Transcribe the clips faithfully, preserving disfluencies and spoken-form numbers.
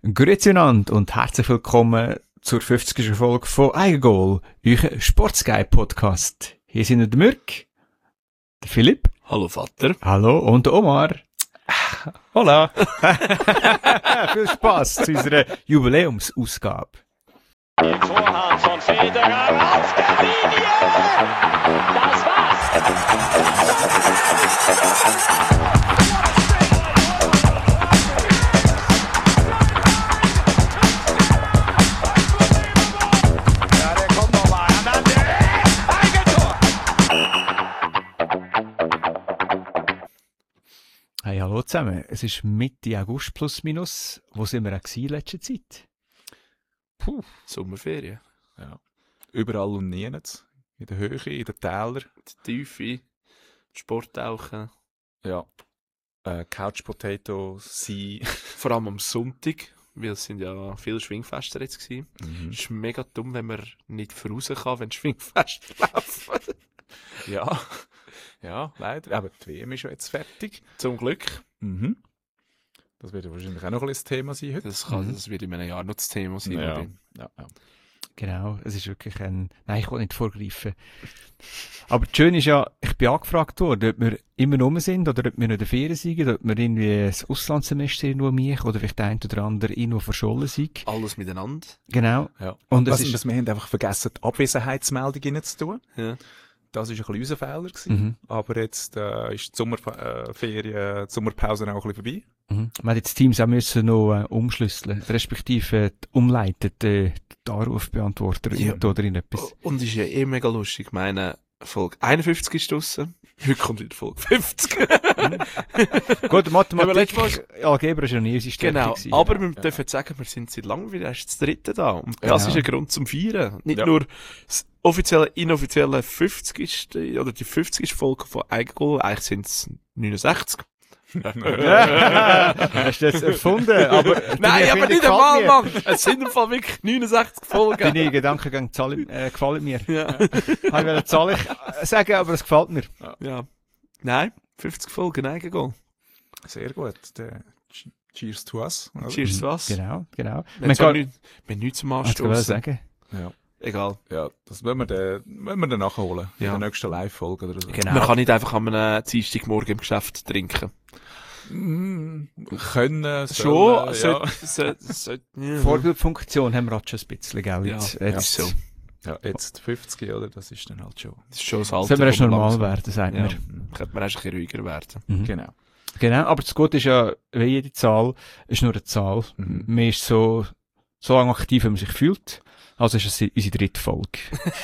Grüezi einander und herzlich willkommen zur fünfzigsten Folge von Eigengoal, euer Sportsky-Podcast. Hier sind der Mürk, der Philipp. Hallo Vater. Hallo und der Omar. Hola. Viel Spaß zu unserer Jubiläumsausgabe. Vorhand von Federer auf der Linie. Das Ja, der kommt nochmal. Eigentor. Hey, hallo zusammen. Es ist Mitte August plus minus. Wo sind wir auch gewesen in letzter Zeit? Puh, Sommerferien. Ja. Überall und nirgends. In der Höhe, in den Tälern. Die Tiefe, Sporttauchen. Ja. Äh, Couch Potato, Sea. Vor allem am Sonntag, weil es sind ja viele Schwingfester jetzt gewesen. Mhm. Es ist mega dumm, wenn man nicht voraus kann, wenn die Schwingfeste laufen. Ja. Ja, leider. Aber die W M ist ja jetzt fertig. Zum Glück. Mhm. Das wird ja wahrscheinlich auch noch ein bisschen das Thema sein heute. Das, kann, Mhm. das wird in einem Jahr noch das Thema sein. Ja. oder? Ja, ja. Genau, es ist wirklich ein... Nein, ich will nicht vorgreifen. Aber das Schöne ist ja, ich bin angefragt worden, ob wir immer rum sind oder ob wir noch in der Ferien sind, oder ob wir irgendwie das Auslandssemester irgendwo mich oder vielleicht der ein oder andere irgendwo verschollen sind. Alles miteinander. Genau. Ja. Und es Was, ist... was, wir haben einfach vergessen, die Abwesenheitsmeldung reinzutun. Ja. Das war ein bisschen unser Fehler gewesen. Mhm. Aber jetzt äh, ist die Sommerferien, die Sommerpause auch ein bisschen vorbei. Mhm. Wir haben jetzt Teams auch müssen noch äh, umschlüsseln, respektive äh, umleiten, äh, den Anrufbeantworter Ja. in oder in etwas. Und ist ja eh mega lustig. Ich meine, Folge einundfünfzig ist draussen. Heute kommt wieder Folge fünfzig. Gut, Mathematik, Aber letztes Algebra ist ja nie unsere Stärke Genau, gewesen. aber wir ja. dürfen sagen, wir sind seit langem wieder erst das dritte da. Und das Ja. ist ein Grund zum Feiern. Nicht Ja. nur das offizielle, inoffizielle fünfzigste oder die fünfzigste Folge von Eigengoal. Eigentlich sind es neunundsechzig. Hast du das erfunden? Aber Nein, deine aber Erfindung nicht gefällt einmal, mir. Mann! Es sind im Fall wirklich neunundsechzig Folgen. Deine Gedankengänge zahlen- äh, gefallen mir. Ja. Habe ich wollte zahle ich sagen, aber es gefällt mir. ja. Nein, fünfzig Folgen Eigengoal. Sehr gut. Der Cheers to us. oder? Cheers to us. Genau, genau. Wir Man haben kann, nichts, wir haben nichts zum was soll ich Anstoßen. sagen? Ja. Egal. Ja, das wollen wir dann, wollen wir dann nachholen. Ja. In der nächsten Live-Folge oder so. Genau. Man kann nicht einfach am einem Dienstagmorgen im Geschäft trinken. Mm, können, Schon, sollen, ja. sollte, sollte, sollte, ja. Vorbildfunktion haben wir halt schon ein bisschen, gell? Ja, Jetzt, ja, jetzt so. Ja, jetzt fünfzig, oder? Das ist dann halt schon. Das ist schon das Alter. sollen wir erst kommt normal langsam. werden, sagt Ja. man. Könnte man erst ein bisschen ruhiger werden. Mhm. Genau. Genau, aber das Gute ist ja, wie jede Zahl, ist nur eine Zahl. Mhm. Man ist so, so lange aktiv, wie man sich fühlt. Also ist es unsere dritte Folge.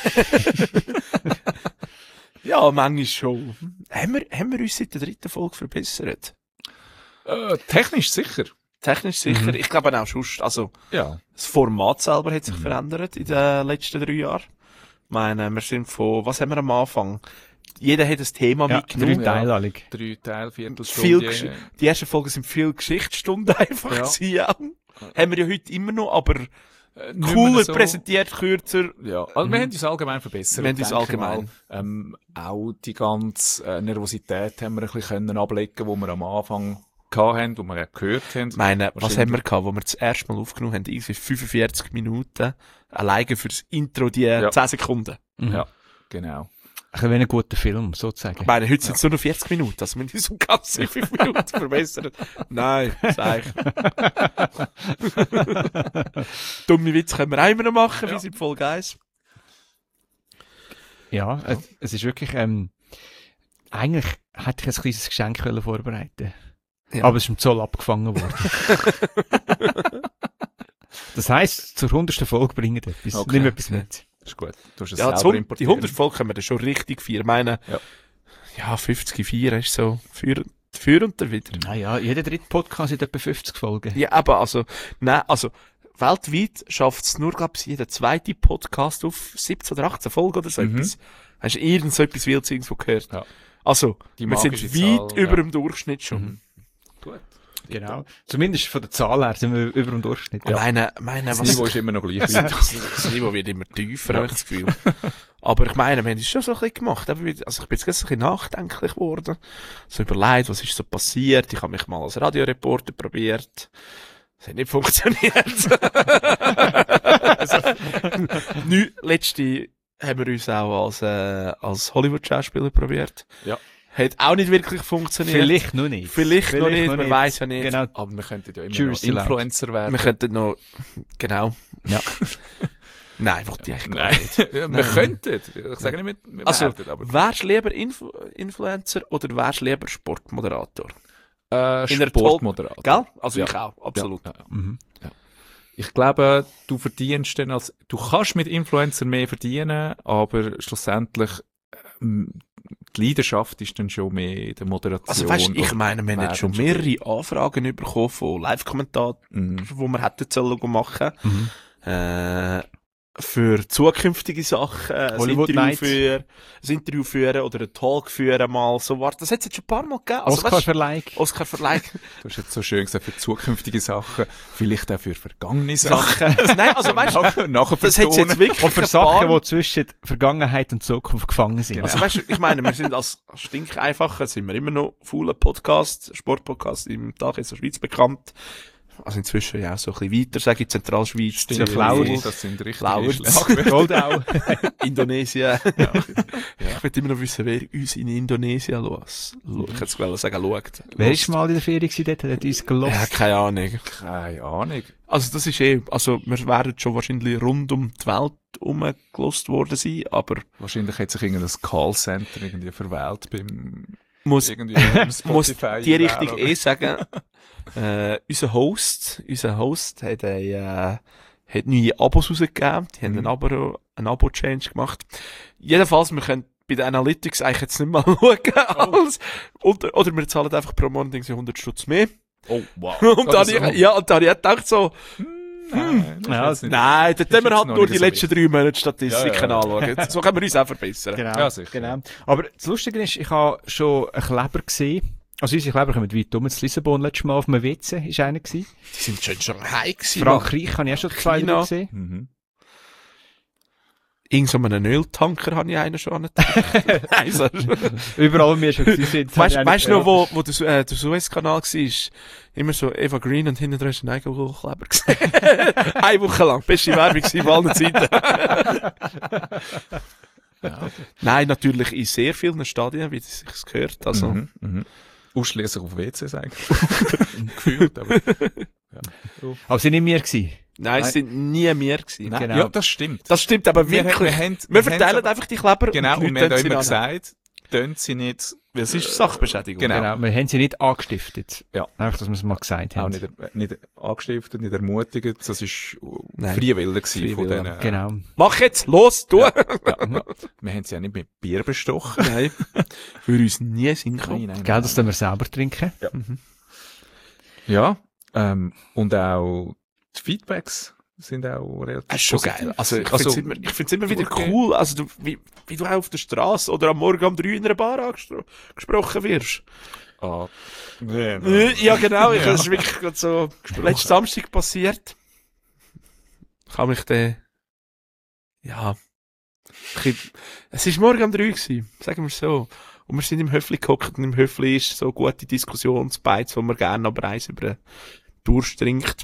Ja, manchmal schon. Haben wir, haben wir uns seit der dritten Folge verbessert? Äh, technisch sicher. Technisch sicher. Mhm. Ich glaube auch sonst, also, Ja. das Format selber hat sich Mhm. verändert in den letzten drei Jahren. Ich meine, wir sind von, was haben wir am Anfang? Jeder hat ein Thema Ja, mitgenommen. drei Teile alle. Drei Teile, Viel Viertelstunde. Gesch- Die ersten Folgen sind viel Geschichtsstunden einfach Ja. gewesen, ja. Haben wir ja heute immer noch, aber Äh, nicht cooler mehr so. präsentiert, kürzer. Ja, also wir haben uns allgemein verbessert. Wir haben uns denke allgemein. Mal. Ähm, auch die ganze äh, Nervosität haben wir ein bisschen können ablegen, wo wir am Anfang hatten, wo wir auch gehört haben. Ich meine, was Wahrscheinlich- haben wir gehabt, wo wir das erste Mal aufgenommen haben? Irgendwie fünfundvierzig Minuten. Alleine fürs Intro, die Ja. zehn Sekunden. Mhm. Ja, genau. Ein bisschen wie ein guter Film, sozusagen. Ich meine, heute sind es nur noch vierzig Minuten. Also wir haben uns um ganze fünf Minuten verbessert. Nein, sag ich. Dumme Witze können wir auch immer noch machen, Ja. wie in Folge eins. Ja, es, es ist wirklich, ähm, eigentlich hätte ich ein kleines Geschenk wollen vorbereiten. Ja. Aber es ist im Zoll abgefangen worden. Das heisst, zur hundertsten Folge bringt etwas. Okay. Nimm etwas mit. Ist gut. Du hast es Ja, selber zum, die importieren. hundert Folge können wir dann schon richtig feiern. Ich meine, Ja. ja, fünfzig feiern ist so für, für und wieder. Naja, jeder dritte Podcast hat etwa fünfzig Folgen. Ja, aber also, nein, also, weltweit schafft es nur, glaube ich, jeder zweite Podcast auf siebzehn oder achtzehn Folgen oder so Mhm. etwas. Hast du irgend so etwas Wildes irgendwo gehört? Ja. Also, Die wir sind magische weit Zahl, über ja. dem Durchschnitt schon. Mhm. Gut. Genau. Zumindest von der Zahl her sind wir über dem Durchschnitt. Ja. Meine, meine, Das was, Niveau ist immer noch gleich. das, das Niveau wird immer tiefer, habe ich das Gefühl. Aber ich meine, wir haben es schon so ein bisschen gemacht. Eben, wie- Also ich bin jetzt ganz ein bisschen nachdenklich geworden. So überlegt, was ist so passiert. Ich habe mich mal als Radioreporter probiert. Es hat nicht funktioniert. also, nü, letzte haben wir uns auch als, äh, als Hollywood-Schauspieler probiert. Ja. Hat auch nicht wirklich funktioniert. Vielleicht noch nicht. Vielleicht, Vielleicht noch nicht, noch man nicht. weiss ja nicht. Genau. Aber wir könnten ja immer Jury's noch allowed. Influencer werden. Wir könnten noch, genau. Ja. Nein, wollte ich eigentlich gar Nein, nicht. wir Nein. könnten. Ich sage nicht, wir Also, werden, aber wärst du lieber Influ Influencer oder wärst du lieber Sportmoderator? äh, in der Sportmoderator. Gell? Also Ja. ich auch, absolut. Ja, ja. Mhm. Ich glaube, du verdienst dann als, du kannst mit Influencer mehr verdienen, aber schlussendlich, ähm, die Leidenschaft ist dann schon mehr in der Moderation. Also weißt du, ich und meine, wir haben jetzt schon Werbung. mehrere Anfragen bekommen von Live-Kommentatoren, Mhm. die wir hätten sollen machen. Mhm. Äh, für zukünftige Sachen, ein Hollywood Interview Nights. führen, ein Interview führen oder einen Talk führen mal, so was. Das hat es jetzt schon ein paar Mal gegeben. Also, weißt, Oscar-Verleih. Oscar-Verleih. Du hast jetzt so schön gesagt, für zukünftige Sachen, vielleicht auch für vergangene Sachen. Nein, also weißt du, Nachher, nachher das hat jetzt wirklich Und für ein Sachen, paar- die zwischen Vergangenheit und Zukunft gefangen sind. Also weißt du, ich meine, wir sind als Stinkeinfacher, sind wir immer noch fauler Podcast, Sportpodcast im Tag in der Schweiz bekannt. Also inzwischen ja auch so ein bisschen weiter, sage ich, Zentralschweiz, Ja, Flauers. Das sind richtige Flauers. Schlagwörter. Goldau. Indonesien. Ich will immer noch wissen, wer uns in Indonesien schaut. Ich hätte es gewollt sagen, schaut. Wer ist mal in der Ferien gewesen dort? Hat uns Ja, gelost. keine Ahnung. Keine Ahnung. Also das ist eh, also wir werden schon wahrscheinlich rund um die Welt herumgelost worden sein, aber Wahrscheinlich hat sich irgendein Callcenter irgendwie verwählt beim muss, irgendwie beim muss Spotify die Richtung einwählen. eh sagen, äh, unser Host, unser Host hat ein, äh, hat neue Abos rausgegeben, die haben Mhm. ein Abo, ein Abo-Change gemacht. Jedenfalls, wir können bei den Analytics eigentlich jetzt nicht mal schauen, alles. Oder, oder wir zahlen einfach pro Monat irgendwie hundert Stutz mehr. Oh, wow. Und dann, Oder ich, ja, und dann habe ich gedacht so, Nein, das ist Ja, jetzt nicht- nein, dort müssen wir jetzt halt noch nur nicht die so letzten drei Monate Statistiken Ja, ja, ja. anschauen. So können wir uns auch verbessern. Genau. Ja, sicher. genau. Aber das Lustige ist, ich habe schon einen Kleber gesehen. Also unsere Kleber kommen weit um. Das Lissabon letztes Mal auf dem W C ist einer gewesen. Die sind schon schon high gewesen. Frankreich habe ich auch schon zwei China. drei gesehen. Mhm. Irgend so einen Öltanker habe ich einen schon angetan. Nein, so. Überall, wo wir schon gewesen sind. Weißt habe du ich auch noch, nicht- wo, wo der, äh, der Suezkanal war? Immer so Eva Green und hinten dran ist ein Eigenkleber gesehen. Eine Woche lang. Beste Werbung gewesen von allen Zeiten. Ja. Nein, natürlich in sehr vielen Stadien, wie es sich gehört. Also, Mhm. Mhm. Ausschließlich auf W Cs eigentlich. Gefühlt, aber. Aber sie nicht mehr gewesen. nein, es sind nie mehr gewesen. Nein, Genau. Ja, das stimmt. Das stimmt aber wir, wirklich. wir, Wir, haben, wir verteilen haben- einfach die Kleber. Genau, und und die wir haben Leute auch tun immer sie an. gesagt, tun sie nicht, Weil es ist Sachbeschädigung. Genau. Genau. Wir haben sie nicht angestiftet. Ja. Einfach, dass wir es mal gesagt auch haben. nicht, er- nicht angestiftet, nicht ermutigt. Das war Nein. freie Wille gewesen Freie von Wille. denen. Genau. Mach jetzt, los, du! Ja. Wir haben sie ja nicht mit Bier bestochen. Nein. Würde uns nie Sinn kommen. nein, Gell, das können wir selber trinken. Ja, ähm, und auch die Feedbacks sind auch relativ Das ist schon positiv. geil. Also, ich Also, finde es immer, ich find's immer wieder durchgehend. cool, also, du, wie, wie du auch auf der Straße oder am Morgen um drei in einer Bar angesprochen wirst. Ah, Äh, Ja, genau. Ich, Ja. Das ist wirklich gerade so letzten Samstag passiert. Ich habe mich dann, ja, ich, es ist morgen um drei gewesen, sagen wir so. Und wir sind im Höfli gehockt und im Höfli ist so gute Diskussionsbeiz, wo man gerne aber eins über den Durst trinkt.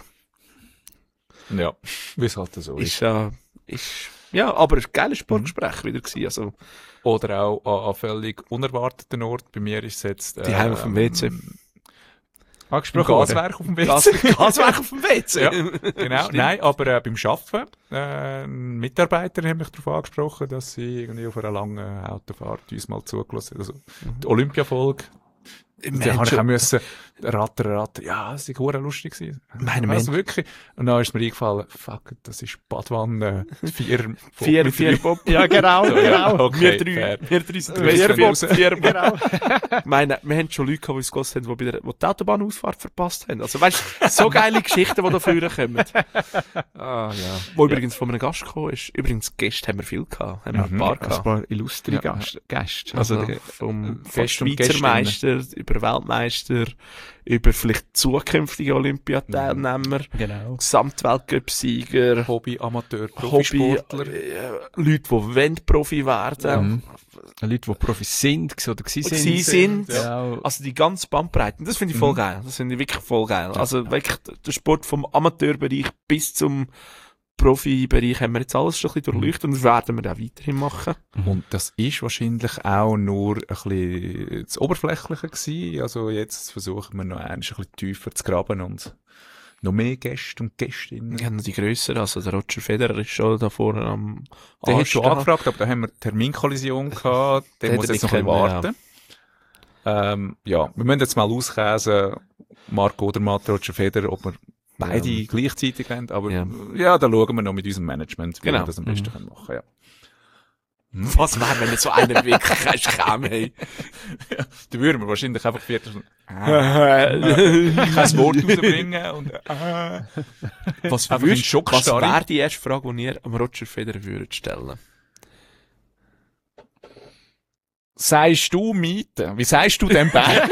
Ja, wie es halt so ist. Ist, äh, ist, ja, aber ein geiles Sportgespräch wieder gewesen, also. Oder auch an, an völlig unerwarteten Ort. Bei mir ist es jetzt... Die Heim auf dem W C. Im Angesprochen worden. Gaswerk auf dem W Gas, C. Gaswerk auf dem W C. Ja, genau. Stimmt. Nein, aber äh, beim Arbeiten, äh, Mitarbeiter haben mich darauf angesprochen, dass sie irgendwie auf einer langen Autofahrt uns mal zugelassen haben. Also, die Olympiafolge, Wir da haben habe ich schon- auch müssen rattern, rattern. Ja, es war verdammt lustig gewesen. Meine also Mensch. wirklich. Und dann ist mir eingefallen, fuck, das ist Badwanne, vier, Vier, mit vier. drei Bob. Ja, genau, So, ja, genau. okay, Wir drei, fair. wir drei sind Wir vier sind Bob, raus. vier Bob. Genau. Ich meine, wir haben schon Leute gehabt, die uns gehört haben, die, bei der, die die Autobahnausfahrt verpasst haben. Also weißt du, so geile Geschichten, die da vorne kommen. Ah, ja. Wo übrigens von einem Gast gekommen ist. Übrigens, Gäste haben wir viel gehabt. Haben wir Mhm. ein paar Ein gehabt. paar illustre Ja. Gast- Gäste. Also, Also, der, vom, vom Gäste und Schweizer Gästinnen. Meister über Weltmeister, über vielleicht zukünftige Olympiateilnehmer, Genau. Gesamtweltcup-Sieger, Hobby, Amateur, Hobby, Profisportler. äh, Leute, die wollen Profi werden. Mhm. Leute, die Profis sind oder gewesen sind. Sie sind, Genau. also die ganze Bandbreite. Das finde ich voll Mhm. geil. Das finde ich wirklich voll geil. Also wirklich, der Sport vom Amateurbereich bis zum Profibereich haben wir jetzt alles schon ein bisschen durchleuchtet und das werden wir auch weiterhin machen. Und das ist wahrscheinlich auch nur ein bisschen das Oberflächliche gewesen. Also jetzt versuchen wir noch ein bisschen tiefer zu graben und noch mehr Gäste und Gästinnen. Wir haben noch die grösseren, also der Roger Federer ist schon da vorne am Der hat schon Anstehen. angefragt, aber da haben wir Terminkollision gehabt. Der Den muss hätte jetzt ich noch ein bisschen können, warten. Ähm, ja, wir müssen jetzt mal auskäsen, Marco Odermatt, Roger Federer, ob wir beide Ja. gleichzeitig haben. Aber Ja. ja. da schauen wir noch mit unserem Management, wie Genau. wir das am besten Mhm. können machen ja. Was wäre, wenn wir so einen wirklich käme, hey? Da würden wir wahrscheinlich einfach viertel Was kein Wort rausbringen und äh, würdest, Einfach in was Schockstarre. wäre die erste Frage, die ihr am Roger Federer würdet stellen? sagst du Miete? Wie sagst du den Berg?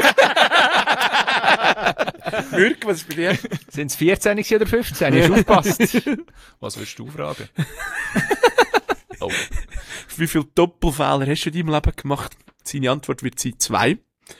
Wirklich, was ist bei dir? Sind es vierzehn gewesen oder fünfzehn? Hast du aufgepasst? Was willst du fragen? Oh. Wie viele Doppelfehler hast du in deinem Leben gemacht? Seine Antwort wird sein, zwei.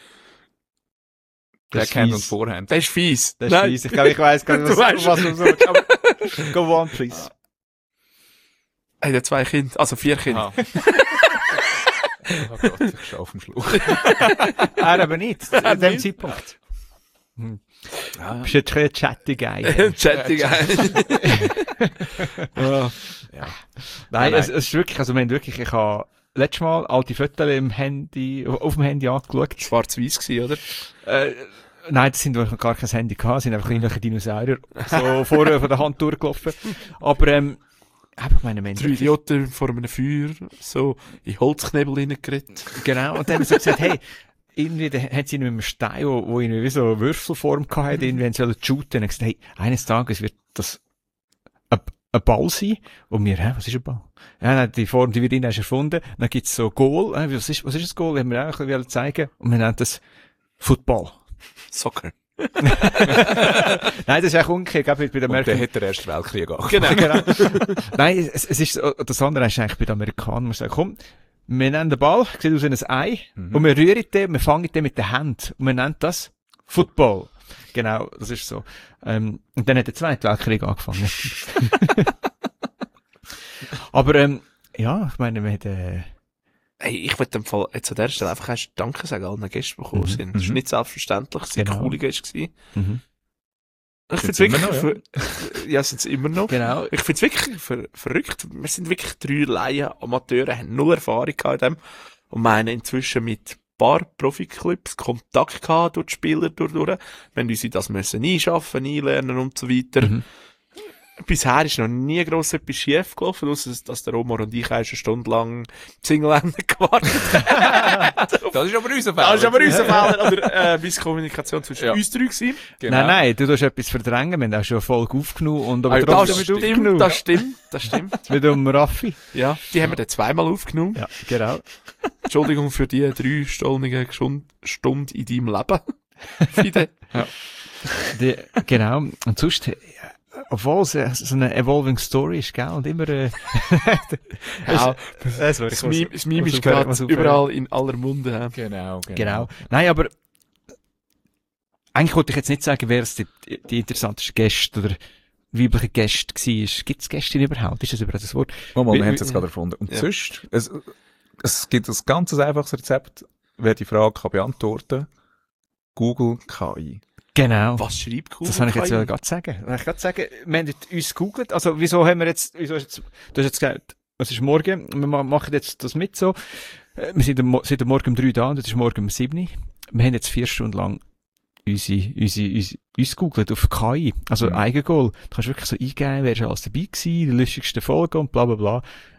Der Das ist kennt fies. uns vorhand. Das ist fies. Das ist fies. Ich glaube, ich weiss gar nicht, Du was, weißt. was du sagst. Aber go on, please. Er hat zwei Kinder, also vier Kinder. Ah. Oh Gott, ich stehe auf dem Schluch. Er aber nicht. An dem Zeitpunkt. Hm. Ja, Bist jetzt ein chatty Guy. Chatting. Ja. ja. Nein, nein. Es, es ist wirklich, also wir haben wirklich, ich habe letztes Mal alte Fotos im Handy, auf dem Handy angeschaut. Schwarz-Weiß gewesen, oder? Äh, nein, das sind noch gar kein Handy gehabt, sind einfach irgendwelche Dinosaurier so vorher von der Hand durchgelaufen. Aber, ähm, einfach meine Drei Menschen. Idioten vor einem Feuer, so in Holzknebel reingeredet. Genau, und dann haben sie so gesagt, hey, irgendwie, da hat sie mit einem Stein, wo, wo irgendwie wie so eine Würfelform gehabt, irgendwie haben sie wollen shooten, und gesagt, hey, eines Tages wird das ein, ein Ball sein, und wir, hä, was ist ein Ball? Ja, dann die Form, die wir drin hast erfunden, dann gibt's so Goal, äh, was ist, was ist das Goal? Haben wir auch ein bisschen zeigen, und wir nennen das Football. Soccer. Nein, das ist auch umgekehrt, gell, bei den Und der Amerikanern. hat den Ersten Weltkrieg angefangen. Genau. Genau. Nein, es, es ist, so- das andere ist eigentlich bei den Amerikanern, man sagt, komm, wir nennen den Ball, sieht aus wie ein Ei, Mhm. und wir rühren den, wir fangen den mit der Hand, und wir nennen das Football. Genau, das ist so. Ähm, und dann hat der Zweite Weltkrieg angefangen. Aber, ähm, ja, ich meine, wir haben, äh, Hey, ich würde dem Fall jetzt an der Stelle einfach erst Danke sagen allen Gästen, die gekommen Mhm. sind. Das ist Mhm. nicht selbstverständlich. Es waren Genau. coole Gäste gewesen. mhm. Ich Sind's finde es immer wirklich, ver- ja, sind es immer noch. genau, Ich finde es wirklich ver verrückt. Wir sind wirklich drei Laien, Amateure, haben null Erfahrung gehabt in dem. Und meinen inzwischen mit ein paar Profiklubs Kontakt gehabt durch die Spieler durch, durch. Wir haben uns in das müssen einschaffen, einlernen und so weiter. Mhm. Bisher ist noch nie gross etwas schief gelaufen, ausser dass der Omar und ich eine Stunde lang Single-Ende gewartet haben. Das ist aber unser Fehler. Das ist aber unser Fehler, oder, äh, bis Kommunikation zwischen Ja. uns drei gewesen. Genau. Nein, nein, du tust etwas verdrängen, wir haben auch schon eine Folge aufgenommen, und aber Ah, trotzdem das mit stimmt, aufgenommen. das stimmt, das stimmt. Mit dem Raffi. Ja, die haben wir dann zweimal aufgenommen. Ja, genau. Entschuldigung für die drei stolnigen Stund- Stunden in deinem Leben. Fide. Die, genau. Und sonst, äh, obwohl es äh, so eine evolving Story ist, gell, und immer, äh, Ja, das, das Meme, das Meme ist gerade überall in aller Munde. ja. Genau, genau. Genau. Nein, aber, eigentlich wollte ich jetzt nicht sagen, wer es die, die interessanteste Gäste oder weibliche Gäste war. Gibt es Gäste überhaupt? Ist das überhaupt das Wort? Mal, mal, Wie- wir haben wie- es jetzt gerade erfunden. Und Ja. sonst, es, es gibt ein ganz einfaches Rezept, wer die Frage kann beantworten. Google K I. Genau. Was schreibt Google? Das kann ich jetzt K I? ja gerade sagen. Ich gerade sagen, wir haben jetzt uns gegoogelt. Also, wieso haben wir jetzt, wieso ist jetzt, du hast jetzt gesagt, es ist morgen, wir ma- machen jetzt das mit so. Äh, Wir sind am Mo- sind am Morgen um drei da, und es ist morgen um sieben. Wir haben jetzt vier Stunden lang unsere, unsere, unsere, uns gegoogelt auf K I. Also, Mhm. Eigengoal. Du kannst wirklich so eingeben, wer ist alles dabei gewesen, die lustigste Folge und bla, bla, bla.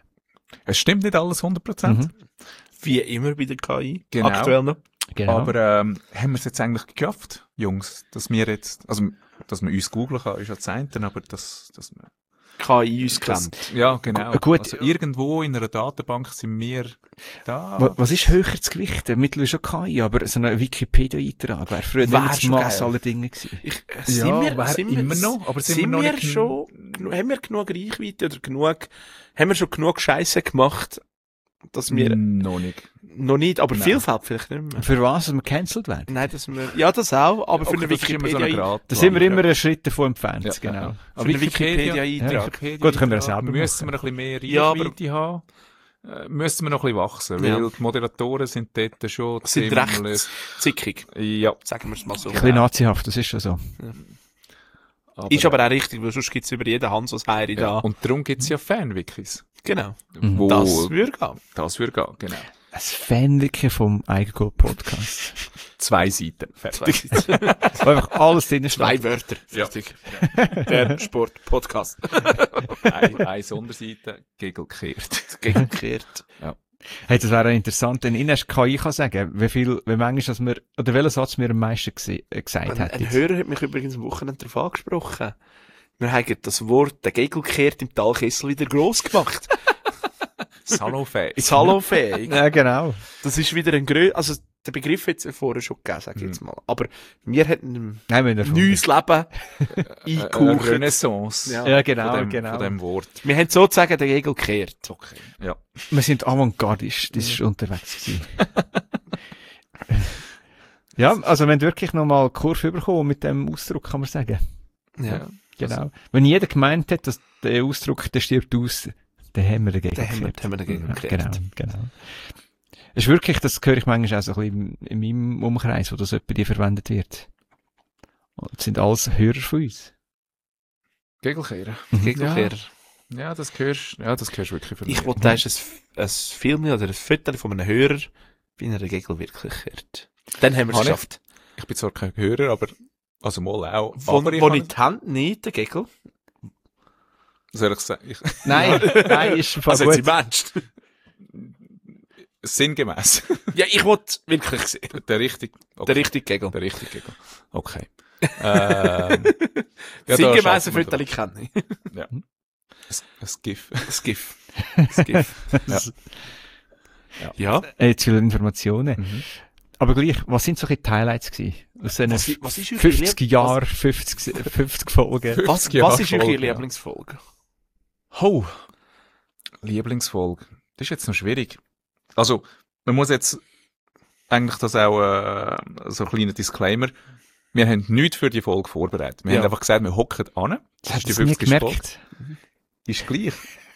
Es stimmt nicht alles hundert Prozent. Mhm. Wie immer bei der K I. Genau. Aktuell noch. Genau. Aber ähm, haben wir es jetzt eigentlich geschafft, Jungs, dass wir jetzt, also dass man uns googeln kann, ist ja das eine, aber dass, dass wir K I uns kennt. Ja, genau. Gu- gut. Also irgendwo in einer Datenbank sind wir da. Wa- Was ist höher zu gewichten? Mittlerweile schon K I, aber so ein Wikipedia-Eintrag wäre früher Wär nicht das schon Mass geil. aller Dinge gewesen. Ich, äh, sind Ja, wir, wär sind wir, immer noch, aber sind sind wir noch wir nicht- schon, genu- haben wir genug Reichweite oder genug, haben wir schon genug Scheisse gemacht, dass wir, noch nicht. noch nicht, aber Nein. Vielfalt vielleicht nicht mehr. Für was, dass wir cancelled werden? Nein, dass wir, ja, das auch, aber für Okay, eine das ist immer so ein Wikipedia, Grad. Da sind wir immer einen Schritt davon entfernt, Ja, genau. ja. für einen Wikipedia-Eintrag. Wikipedia Gut, können wir das Eintrag selber müssen machen. wir ein bisschen mehr Ja, aber- Reichweite haben. Äh, müssen wir noch ein bisschen wachsen, Ja. weil die Moderatoren sind dort schon sind ziemlich- recht zickig, Ja. sagen wir es mal so. Ein bisschen nazihaft, das ist schon so. Aber, Ist aber auch richtig, weil sonst gibt's über jeden Hans was Heiri ja. da. Und darum gibt's ja Fanwikis. Genau. Mhm. Wo Das würde gehen. das würde gehen, genau. Ein Fanwiki vom Eigengoal-Podcast. Zwei Seiten. Fertig. Wo einfach alles drin steht. Zwei Wörter. Ja. Fertig. Der Sport-Podcast. Eine, eine Sonderseite, gegelkehrt. Gegengekehrt. Hey, das wäre interessant, wenn Ihnen erst K I kann sagen, wie viel, wie manchmal, dass wir, oder welchen Satz wir am meisten gse- äh, gesagt Ein, hätten. ein Hörer hat mich übrigens am Wochenende darauf angesprochen. Wir haben das Wort, der Gegengekehrt im Talkessel wieder gross gemacht. Salonfähig. Salonfähig. Ja, genau. Das ist wieder ein grö, also, der Begriff hat es vorher schon gegeben, sag ich jetzt mal. Aber wir hätten ein Nein, wir haben neues Leben Eine eingehaucht. Renaissance. Ja. Ja, genau, von dem, genau. Von dem Wort. Wir haben sozusagen den Gegel gekehrt. Okay. Ja. Wir sind avantgardisch, das ist unterwegs gewesen. Ja, also wenn wirklich nochmal Kurve überkommen mit dem Ausdruck, kann man sagen. Ja. Genau. Wenn jeder gemeint hat, dass der Ausdruck, der stirbt aus, dann haben wir dagegen Den haben wir, gekehrt. den haben wir dagegen Ja, gekehrt. genau, genau. Es ist wirklich, das höre ich manchmal auch so ein bisschen in, in meinem Umkreis, wo das etwa die verwendet wird. Und das sind alles Hörer von uns. Gegelkehren. Gegelkehrer. Ja, das hörst, ja, das hörst wirklich von Ich mir. wollte, da ist ein, ein Film oder ein Foto von einem Hörer, wie er den Gegel wirklich kehrt. Dann haben wir es Habe ich? geschafft. Ich bin zwar kein Hörer, aber, also mal auch. Wo, aber ich wo habe- ich die Hand nicht, der Gegel. soll ich sagen? Ich, Nein, nein, ist im Fall Also gut. jetzt im Ernst. sinngemäß. Ja, ich wollte wirklich sehen. Der richtige, okay. Der richtige Gegel. Der richtige Gegel. Okay. ähm, ja, da Sinngemäße schaffen wir Foto kenne ich. Ja. Ein, ein GIF. Das GIF. Das GIF. Ja. Ja. Ja. Äh, zu viele Informationen. Mhm. Aber gleich, was sind so die Highlights gewesen? Aus diesen Was i- was ist eure fünfzig Lieb- Jahren, fünfzig, fünfzig Folgen. Was, fünfzig Jahre was ist eure Folge, ja. Lieblingsfolge? Oh. Lieblingsfolge. Das ist jetzt noch schwierig. Also, man muss jetzt eigentlich das auch, äh, so ein kleiner Disclaimer. Wir haben nichts für die Folge vorbereitet. Wir Ja. haben einfach gesagt, wir hocken an. Das Hat ist die es nie fünfzigste Folge. gemerkt. Ist gleich.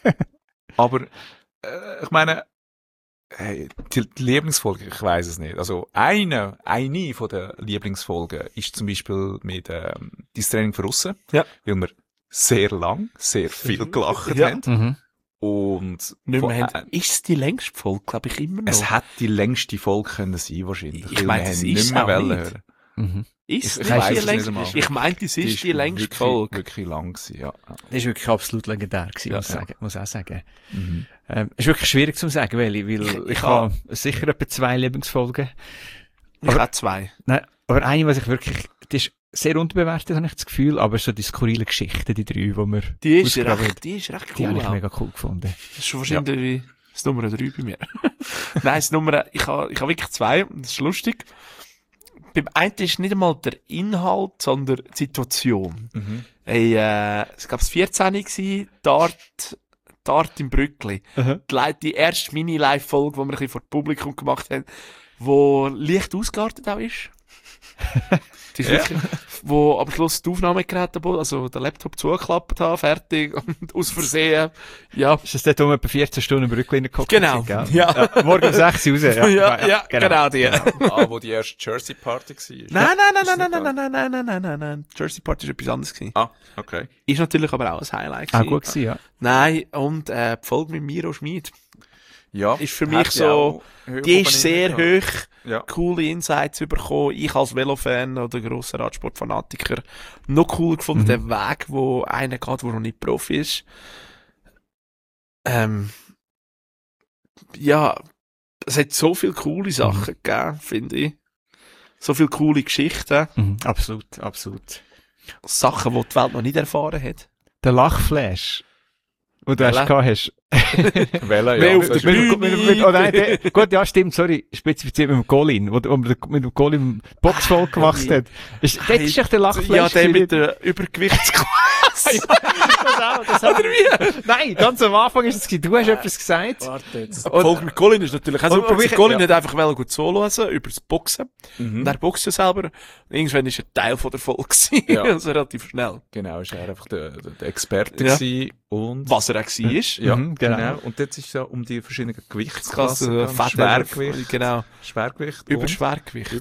Aber, äh, ich meine, hey, die, die Lieblingsfolge, ich weiß es nicht. Also, eine, eine von den Lieblingsfolgen ist zum Beispiel mit, ähm, das Training für Russen. Ja. Weil wir sehr lang, sehr viel gelacht Ja. haben. Mhm. Und, Nicht von- mehr haben. Ist es die längste Folge, glaube ich, immer noch? es hätte die längste Folge können sein, wahrscheinlich. Ich weil meine, wir es haben ist nicht mehr auch wollen nicht. hören. Mhm. ist ich- es ich nicht weiss die es nicht längste? einmal. Ich meinte, es ist die längste wirklich, Folge. wirklich lang gewesen, ja. Das ist wirklich absolut legendär gewesen, Ja, muss ich ja. sagen, muss ich auch sagen. Mhm. Ähm, ist wirklich schwierig zu sagen, welche, weil ich, Ich- ich habe sicher etwa zwei Lieblingsfolgen. Ich Aber- habe zwei. Nein, aber eine, was ich wirklich, die ist sehr unterbewertet, habe ich das Gefühl, aber so die skurrile Geschichten, die drei, die wir, Die ist ausgraben, recht, die ist recht die cool. habe ich auch. mega cool gefunden. Das ist schon wahrscheinlich wie das Nummer drei bei mir. Nein, das Nummer, ich habe, ich habe wirklich zwei, und das ist lustig. Beim einen ist nicht einmal der Inhalt, sondern die Situation. Mhm. Hey, äh, es gab vierzehn gsi, Dart, Dart im Brückli. Mhm. Die, Le- die erste Mini-Live-Folge, die wir ein bisschen vor dem Publikum gemacht haben, wo leicht ausgeartet auch ist. Die ist Ja. wirklich, wo am Schluss die Aufnahmegeräte, also der Laptop zugeklappt haben, fertig, und aus Versehen, ja. Ist das dort um etwa vierzehn Stunden im Brückli geguckt? Genau. Gell? Ja. Morgen um sechs Uhr raus, ja. Ja, ja, genau, die. ah, wo die erste Jersey Party war. Nein, nein, nein, nein, nein, nein, nein, nein, nein, nein, nein, nein. Jersey Party ist etwas anderes gewesen. Ah, okay. Ist natürlich aber auch ein Highlight Auch gewesen. gut gewesen, ja. Nein, und, äh, die Folge mit Miro Schmid. Ja. Ist für hat mich ja so, auch hoch Die oben ist sehr rein hoch. Ja. Coole Insights bekommen. Ich als Velofan oder grosser Radsportfanatiker noch cooler gefunden, Mhm. der Weg, wo einer geht, der noch nicht Profi ist. Ähm, ja, es hat so viele coole Sachen gegeben, finde ich. So viele coole Geschichten. Mhm. Absolut, absolut. Sachen, die die Welt noch nicht erfahren hat. Der Lachflash wo du hast Welle. gehabt hast. Welle, Mehr ja. auf das der ist- Mit, mit, mit, oh nein, der, gut, ja, stimmt, sorry, spezifiziert mit dem Colin, wo, wo man mit dem Colin Box voll gemacht hat. Ist, das ist echt der Lachfleisch. Ja, der gewesen. mit der Übergewichtsklasse. Das auch, das auch. Oder wie? Nein, ganz am Anfang ist es gewesen, du hast etwas gesagt. Warte jetzt. Die Folge mit Colin ist natürlich auch Und- super. und ich- Colin ja. hat einfach wollen gut Solo hören, über das Boxen. Mhm. Und er boxt ja selber. Irgendwann ist ein Teil von der Folge gewesen. Ja. Also relativ schnell. Genau, ist er einfach der, der, der Experte Ja. gewesen und... Was er auch war. ist. Ja, Mhm, genau. genau. Und jetzt ist es ja um die verschiedenen Klasse, Gewichtsklassen. gegangen. Fett, Schwergewicht. Genau. Schwergewicht. Über und- Schwergewicht.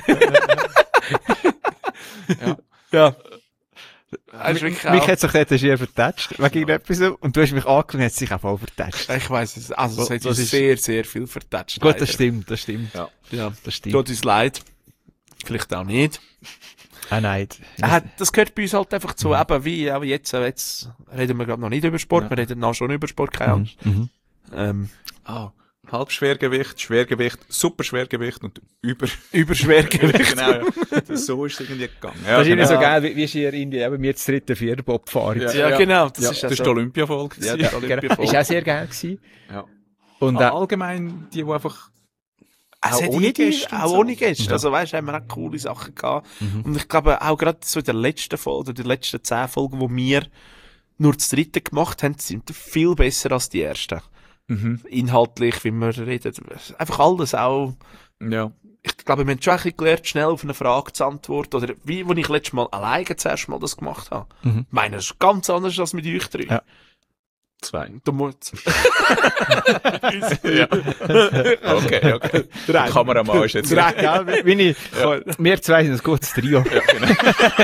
Ja. Ja. Er ist wirklich Mich auch, hat sich dort hier vertatscht, wegen irgendetwas so, und du hast mich angeschaut und hat sich auch voll vertatscht. ich weiss es. Also, es hat Das sich ist- sehr, sehr viel vertatscht. Gut, leider. das stimmt, das stimmt. Ja. Ja. Das stimmt. Tut uns leid. Vielleicht auch nicht. Ah, nein. Äh, das gehört bei uns halt einfach zu, eben wie auch jetzt, äh, jetzt reden wir gerade noch nicht über Sport, Ja. wir reden noch schon über Sport, keine Angst. Mhm. Ähm, Ah, Halbschwergewicht, Schwergewicht, Superschwergewicht und über... über Schwergewicht. genau, ja. Das, so ist es irgendwie gegangen. Ja, Das ist genau. irgendwie so geil, wie, wie ist hier irgendwie eben jetzt dritte Vierbop fahren. Ja. Ja, genau, das Ja, ist das ist die also, Olympiafolge. Ja, gewesen. die Genau. Olympiafolge. Ist auch sehr geil gewesen. Ja. Und Ah, äh, allgemein, die, die einfach... es auch hat ohne jede- Gäste und auch so. ohne Gäste. Ja. Also weißt du, haben wir auch coole Sachen gehabt. Mhm. Und ich glaube, auch gerade so in der letzten Folge, oder die letzten zehn Folgen, wo wir nur das dritte gemacht haben, sind viel besser als die ersten. Mhm. Inhaltlich, wie wir reden. Einfach alles auch. Ja. Ich glaube, wir haben schon ein bisschen gelernt, schnell auf eine Frage zu antworten. Oder wie, wo ich letztes Mal alleine zuerst mal das gemacht habe. Mhm. Ich meine, das ist ganz anders als mit euch drei. Ja. Zwei. Du musst... Ja. Okay, okay. Der Kameramann ist jetzt... Dreck, gell? Wie- wie ich, wir zwei sind ein gutes Trio. Ja, genau.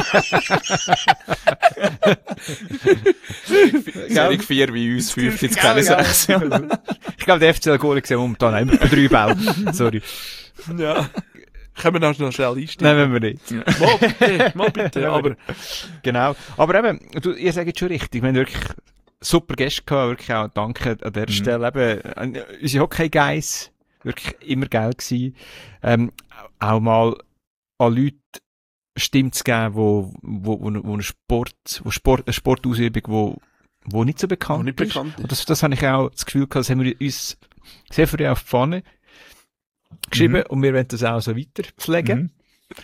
Serie vier wie uns, fünf jetzt keine Gell, gell? sechs. Ich glaube, der F C Goal gesehen momentan auch immer bei drei Bällen. Sorry. ja. Können wir noch noch schnell einsteigen? Nein, wenn wir nicht. Mal bitte, mal bitte. Ja, Aber Genau. Aber eben, du, ihr sagt schon richtig, wir haben wirklich super Gäste gehabt, wirklich auch danke an der Mhm. Stelle. Eben, äh, unsere Hockey-Guys, wirklich immer geil gewesen. Ähm, auch mal an Leute Stimme zu geben, wo, wo, wo, wo ein Sport, wo Sport, eine Sportausübung, wo, wo nicht so bekannt Wo nicht ist. bekannt ist. Und das, das habe ich auch das Gefühl gehabt, das haben wir uns sehr früh auf die Fahne geschrieben Mhm. und wir wollen das auch so weiter pflegen. Mhm.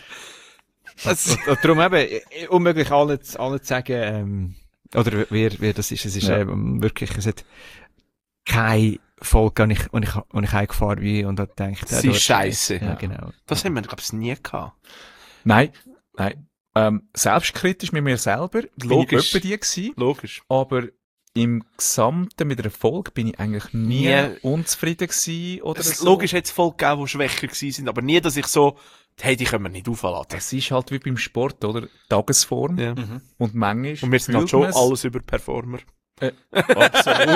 es, Und, und darum eben, äh, unmöglich allen, zu- allen zu sagen, ähm, oder wer, wer das ist, es ist Ja. ähm, wirklich, es hat keine Folge, und ich, und ich, und ich heimgefahren bin und habe gedacht, Sie ist scheisse. Ja, genau. das haben wir, glaube ich, nie gehabt. Nein, nein. Ähm, selbstkritisch mit mir selber Logisch. bin ich etwa die gewesen, Logisch. aber im Gesamten mit der Erfolg bin ich eigentlich nie Nie. unzufrieden gewesen oder Es, so. Logisch hat es Folgen gegeben, die schwächer gewesen sind, aber nie, dass ich so, hey, die können wir nicht aufladen. Es ist halt wie beim Sport, oder? Tagesform. Ja. Und manchmal Und wir sind halt fühlt schon man's- alles über Performer. Absolut.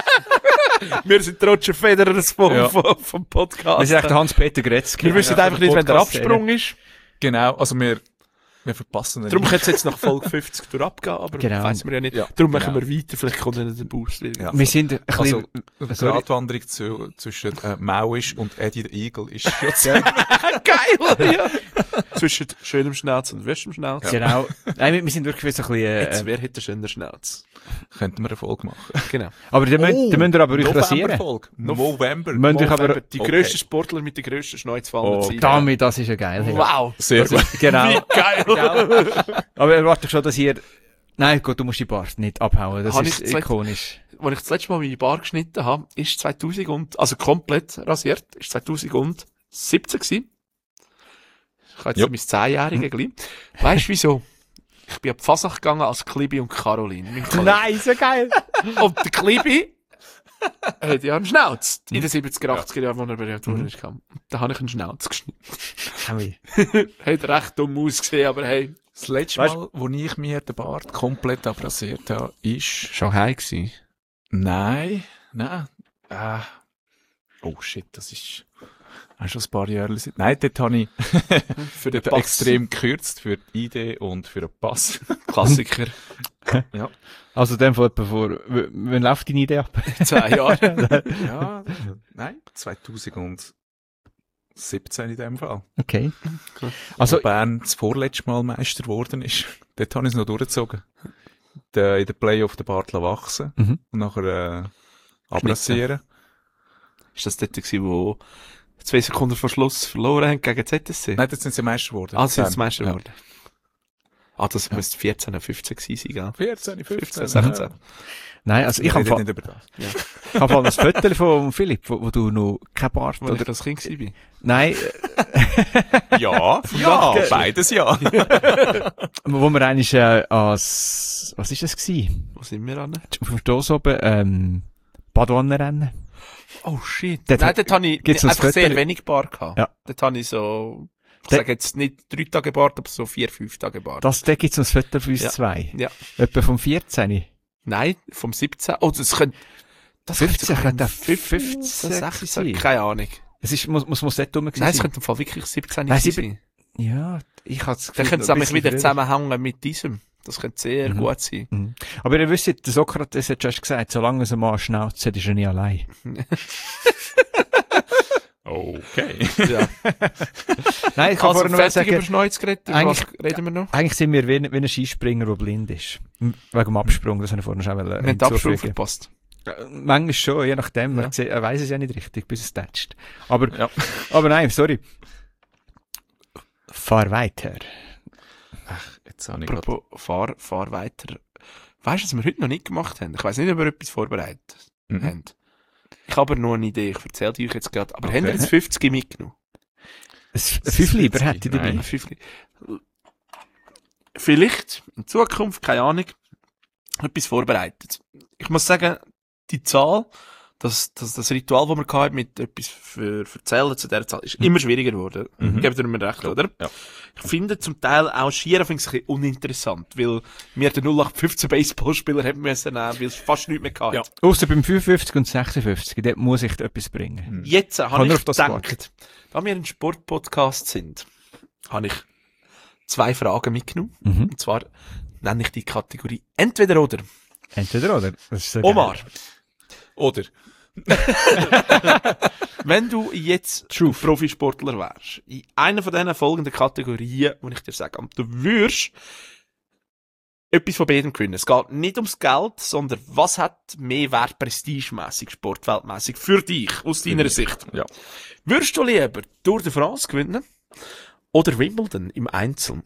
Wir sind der Roger Federer vom, Ja. vom, vom Podcast. Wir sind echt der Hans-Peter Gretzky. wir wissen Ja, einfach vom nicht, wenn der Podcast, Absprung ist. Genau, also wir, wir verpassen den Darum nicht. könnte es jetzt nach Folge fünfzig durch abgehen, aber Genau. weiss man ja nicht. Ja, Darum machen genau. wir weiter, vielleicht kommt dann der Boost wieder. Ja. Wir sind ein Also, bisschen, die sorry. Gratwanderung zu, zwischen äh, Mauisch und Eddie der Igel ist jetzt äh, Geil, ja. Zwischen schönem Schnauz und wäschem Schnauz. genau. Nein, wir, wir sind wirklich so ein bisschen, Jetzt, äh, wer hätte schöner Schnauz? könnten wir eine Folge machen. Genau. aber da müsst, da müsst ihr aber euch rasieren. November-Folge. November. Müsst ihr aber, Die Okay. grössten Sportler mit den grössten Schneuzfallen Oh, Zeit. damit, das ist ja geil. Ja. Wow. Sehr Das gut. ist, genau. Wie geil. Aber erwarte schon, dass ihr, nein, gut, du musst die Bart nicht abhauen. Das Habe ist ich das ikonisch. Als ich das letzte Mal meine Bar geschnitten habe, ist zweitausend und, also komplett rasiert, ist zweitausendsiebzehn gewesen. Ich habe jetzt Ja. mein zehnjähriges gleich. Weißt du wieso? Ich bin auf die Fasnacht gegangen als Klibi und Caroline. mein Kollege. Nein, so geil. Und der Klibi hat ja einen Schnauz. In den siebziger, achtziger Jahren, wo er berühmt worden ist. Da habe ich einen Schnauz geschnitten. Hat recht dumm ausgesehen, aber hey. Das letzte Weißt- Mal, wo ich mir den Bart komplett abrasiert habe, ist... Schon heim gewesen. Nein, nein. Äh, oh shit, das ist... Auch schon ein paar Jahre. Nein, dort habe ich Für den dort Pass. extrem gekürzt für die I D und für den Pass. Klassiker. Ja. Also, in dem Fall etwa vor, w- wann läuft deine Idee ab? Zehn Jahre. Ja, nein, zweitausendsiebzehn in dem Fall. Okay. Also Also, Bern das vorletzte Mal Meister geworden ist. Dort habe ich es noch durchgezogen. der, in der Playoff den Bart wachsen Mhm. und nachher äh, abrasieren. Ist das dort gewesen, wo zwei Sekunden vor Schluss verloren haben gegen Z S C? Nein, jetzt sind sie Meister geworden. Ah, sie sind das Meister Ja. geworden. Ah, das müsste vierzehn, fünfzehn gewesen sein, gell? vierzehn, fünfzehn, fünfzehn, sechzehn. Nein, also ich Ich habe rede nicht über das. Ich habe ein Foto von Philipp, wo, wo du noch kein Bart Weil ich oder... das Kind war. Nein, Ja, ja, beides ja. wo wir eigentlich äh, als... Was ist das gewesen? Wo sind wir an? Auf dem Stoss oben, ähm, Badwannenrennen. Oh shit. Dort Nein, hat- dort habe ich gibt's noch einfach ein sehr Foto? wenig Bar gehabt. Ja. Dort habe ich so, ich Dort- sage jetzt nicht drei Tage Bart, aber so vier, fünf Tage Bart. Das, da gibt's noch ein Foto von uns Ja. zwei. Ja. Etwa vom vierzehn. Nein, vom siebzehn. Oh, das könnte, das fünfzehn sogar könnte auch fünfzehn, fünfzehn sechzehn sein. sein. Keine Ahnung. Es ist, muss, muss, muss dort rum gewesen Nein, es sein. könnte im Fall wirklich siebzehn Nein, sein. sieben- Ja, ich hatte es Dann könnte es nämlich wieder zusammenhängen mit diesem. Das könnte sehr Mhm. gut sein. Mhm. Aber ihr wisst, der Sokrates hat schon gesagt, solange er mal schnauzt, ist er nie allein. Okay. Ja. Nein, ich kann Also, vorher noch fertig sagen, über Schneuz geredet. Über was eigentlich- reden wir noch? eigentlich sind wir wie, ein- wie ein Skispringer, der blind ist. M- Wegen dem Absprung, das habe ich vorhin schon Wir haben den Absprung hinzufügen. verpasst. Äh, Manchmal schon, je nachdem. Ja. Man sieht- Er weiss es ja nicht richtig, bis es tätscht. Aber, Ja. aber nein, sorry. Fahr weiter. Jetzt habe ich grad... Apropos, fahr, fahr weiter. Weißt du, was wir heute noch nicht gemacht haben? Ich weiss nicht, ob wir etwas vorbereitet Mhm. haben. Ich habe aber noch eine Idee. Ich erzähle die euch jetzt gerade. Aber Okay. haben wir jetzt fünfzig mitgenommen? Ein fünf Lieber hätte ich dabei. Nein. fünfzig. Vielleicht in Zukunft, keine Ahnung, etwas vorbereitet. Ich muss sagen, die Zahl, das, das, das Ritual, das wir hatten, mit etwas für, erzählen zu dieser Zahl, ist immer schwieriger geworden. Mhm. Gebt ihr mir recht, oder? Ja. Ich finde zum Teil auch schier ein bisschen uninteressant, weil wir den null acht fünfzehn Baseballspieler haben müssen nehmen, weil es fast nichts mehr gehabt. Ja. Ausser beim fünfundfünfzig und sechsundfünfzig, dort muss ich etwas bringen. Jetzt äh, Kann habe nur ich auf das gedacht, da wir ein Sportpodcast sind, habe ich zwei Fragen mitgenommen. Mhm. Und zwar nenne ich die Kategorie Entweder oder. Entweder oder. Das ist so Omar, geil. Oder? wenn du jetzt Profisportler wärst, in einer von diesen folgenden Kategorien, die ich dir sage, und du würdest etwas von beidem gewinnen. Es geht nicht ums Geld, sondern was hat mehr Wert prestigemässig, sportweltmässig für dich, aus deiner mich, Sicht? ja. Würdest du lieber Tour de France gewinnen oder Wimbledon im Einzel?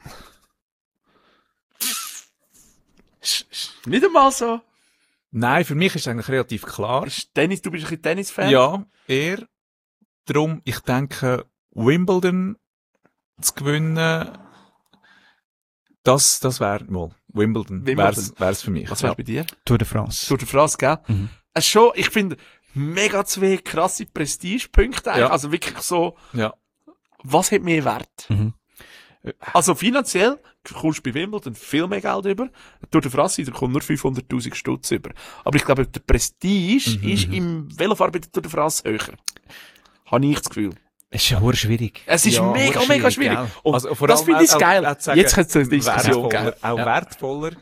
Ist- ist Nicht einmal so. Nein, für mich ist es eigentlich relativ klar. Ist Tennis, du bist ein bisschen Tennis-Fan? Ja, eher. Darum, ich denke, Wimbledon zu gewinnen, das, das wäre, mal, Wimbledon, Wimbledon. wär's, wär's für mich. Was wär's Ja. bei dir? Tour de France. Tour de France, gell? Mhm. Es ist schon, ich finde, mega zwei krasse Prestigepunkte eigentlich. Ja. Also wirklich so, Ja. was hat mehr Wert? Mhm. Also finanziell kommst du bei Wimbledon viel mehr Geld über. Tour de France, da kommt nur fünfhunderttausend Stutz über. Aber ich glaube, der Prestige Mhm. ist im Velofahren bei der Tour de France höher. Habe ich das Gefühl. Es ist ja hure schwierig. Es ist Ja, mega, hure mega schwierig. gell? Und Also vor das allem finde ich auch- geil. auch zu sagen, Jetzt könnte es eine Diskussion wertvoller, geben. auch Ja. wertvoller.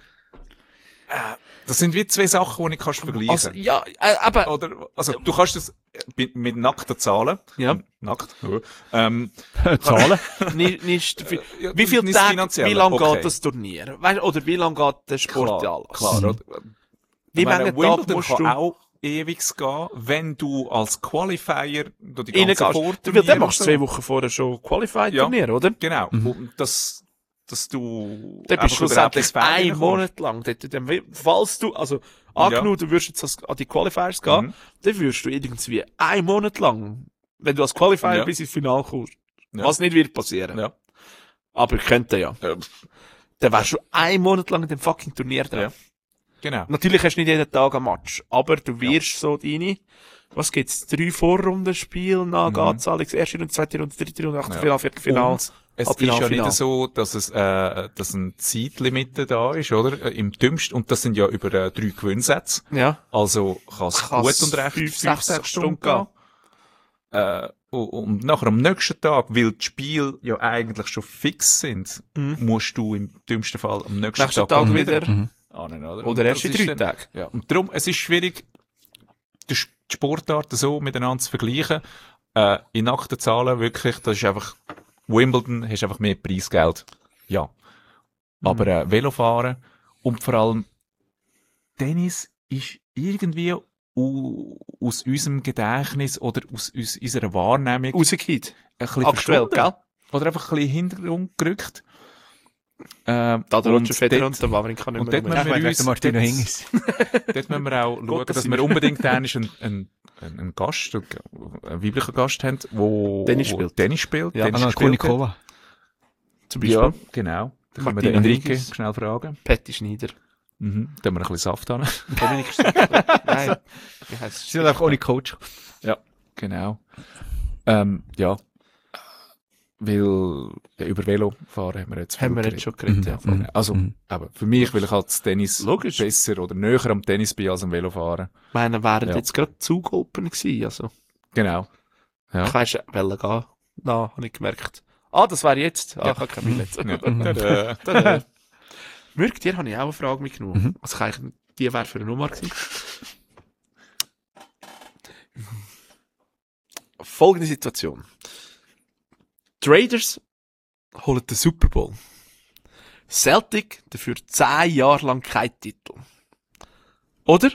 Äh, Das sind wie zwei Sachen, die ich kannst vergleichen. Also, ja, äh, aber, Oder, also, du kannst das mit, mit nackten Zahlen. Ja. Nackt. Ja. Ähm, Zahlen. nicht, nicht, wie, ja, wie viel nicht Tage, finanziell. wie lange Okay. geht das Turnier? Weißt, oder wie lange geht der Sport Klar, alles? klar. Mhm. Oder? Wie Ich meine, lange Tage Wimbledon musst kann du auch ewig gehen, wenn du als Qualifier durch die reingehst? ganzen Weil Vorturniere dann machst du und zwei so- Wochen vorher schon Qualified Ja. Turnier, oder? Genau. Mhm. Und das, dass du Dann bist du einfach schlussendlich überhaupt ins Feld einen reinkommst. Monat lang dort. Dann, falls du, also, angenommen, du würdest jetzt als- an die Qualifiers gehen, Mhm. dann würdest du irgendwie einen Monat lang, wenn du als Qualifier Ja. bis ins Finale kommst, Ja. was nicht wird passieren. Ja. Aber könnte ja. Ja. Dann wärst du einen Monat lang in dem fucking Turnier dran. Ja. Genau. Natürlich hast du nicht jeden Tag ein Match, aber du wirst so deine, was gibt's, drei Vorrundenspiele nach Mhm. Anzahlung, erste Runde, zweite Runde, dritte Runde, Ja. Achtelfinale, Viertelfinale. Und es Halbfinale, ist ja Finale. nicht so, dass es, äh, dass ein Zeitlimit da ist, oder? Äh, Im dümmsten. Und das sind ja über äh, drei Gewinnsätze. Ja. Also kann es Kann's gut und recht fünf, fünf, sechs sechs Stunden Stunden gehen. Äh, und, und nachher am nächsten Tag, weil die Spiele ja eigentlich schon fix sind, Mhm. musst du im dümmsten Fall am nächsten, Nächsten Tag, Tag wieder. wieder. Mhm. Ahnen, oder? Oder Und erst in das ist drei dann- Tagen. Ja. Und darum, es ist schwierig, die Sp- die Sportarten so miteinander zu vergleichen. Äh, in nackten Zahlen wirklich, das ist einfach, Wimbledon hast einfach mehr Preisgeld. Ja. Aber äh, Velofahren und vor allem Tennis ist irgendwie u- aus unserem Gedächtnis oder aus, aus unserer Wahrnehmung Rausgeht. ein bisschen Aktuell, verschwunden. gell? Oder einfach ein bisschen in den Hintergrund gerückt. Ähm, Da der und Roger Federer dort- und der Wawrinka nicht und mehr. dort Ja, müssen ich wir weiß, uns- der Martino dort- Hingis. Dort müssen wir auch schauen, Gott, dass das wir sind- unbedingt einen, einen, einen, einen Gast, einen weiblichen Gast haben, wo Tennis wo spielt. Tennis spielt. Ja, Tennis Anna gespielt hat. Konikova. Zum Beispiel Ja, genau. Da können wir den Martina Enrique Hingis. schnell fragen. Patty Schneider. Mhm. Da haben wir ein bisschen Saft an. Dominik Strickler. Nein. Wie heisst Sie sind einfach ohne Coach. Genau. Ähm, ja. Weil, ja, über Velofahren haben wir jetzt Haben wir viel jetzt schon geredet. geredet, Mhm. ja. Also, Mhm. aber für mich, weil ich halt das Tennis Logisch. besser oder näher am Tennis bin als am Velofahren. Ich meine, wären Ja. jetzt gerade Zug open gewesen, also. Genau. Ja. Ich weiss, wollen gehen. Na, habe ich gemerkt. Ah, das wäre jetzt. Ah, Ja. ich habe kein Billett. Ja. Tada. Tada. Mürk, dir habe ich auch eine Frage mitgenommen. Mhm. Also, kann ich, die wäre für eine Nummer gewesen. Folgende Situation. Die Raiders holen den Super Bowl. Celtic dafür zehn Jahre lang keinen Titel. Oder?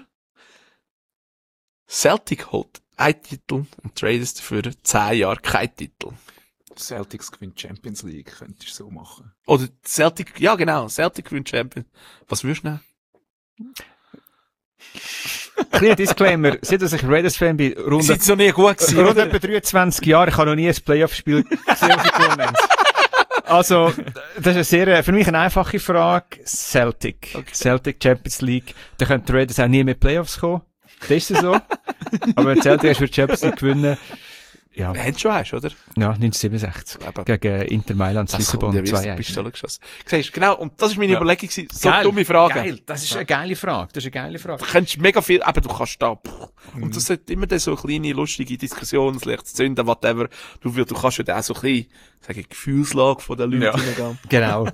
Celtic holt einen Titel und die Raiders dafür zehn Jahre keinen Titel. Celtics gewinnt Champions League, könntest du so machen. Oder Celtic, ja genau, Celtic gewinnt Champion. Was würdest du nehmen? Kleiner Disclaimer, seit dass ich Raiders-Fan bin, rund, Sind so nie gut gewesen, rund oder? etwa dreiundzwanzig Jahre, ich habe noch nie ein Playoff-Spiel gesehen, was sie gewonnen haben. Also, das ist eine sehr, für mich eine einfache Frage. Celtic. Okay. Celtic Champions League. Da können die Raiders auch nie mehr Playoffs kommen. Das ist ja so. Aber wenn Celtic erst für die Champions League gewinnen, ja, Wir haben schon eins, oder? ja, neunzehnhundertsiebenundsechzig. Aber Gegen Inter Mailand, das Lissabon, kommt ja zwei wie Jahre. Pistole geschossen. Siehst du, genau, und das ist meine Ja. Überlegung gewesen. So Geil, dumme Frage. Geil, das ist eine geile Frage. Das ist eine geile Frage. Du kennst mega viel, aber du kannst da, pff. Mhm. Und das sollte immer dann so kleine, lustige Diskussionen, Licht zünden, whatever. Du, weil du kannst ja dann auch so ein bisschen, sage ich, Gefühlslage von den Leuten Ja. hineingehen. Genau.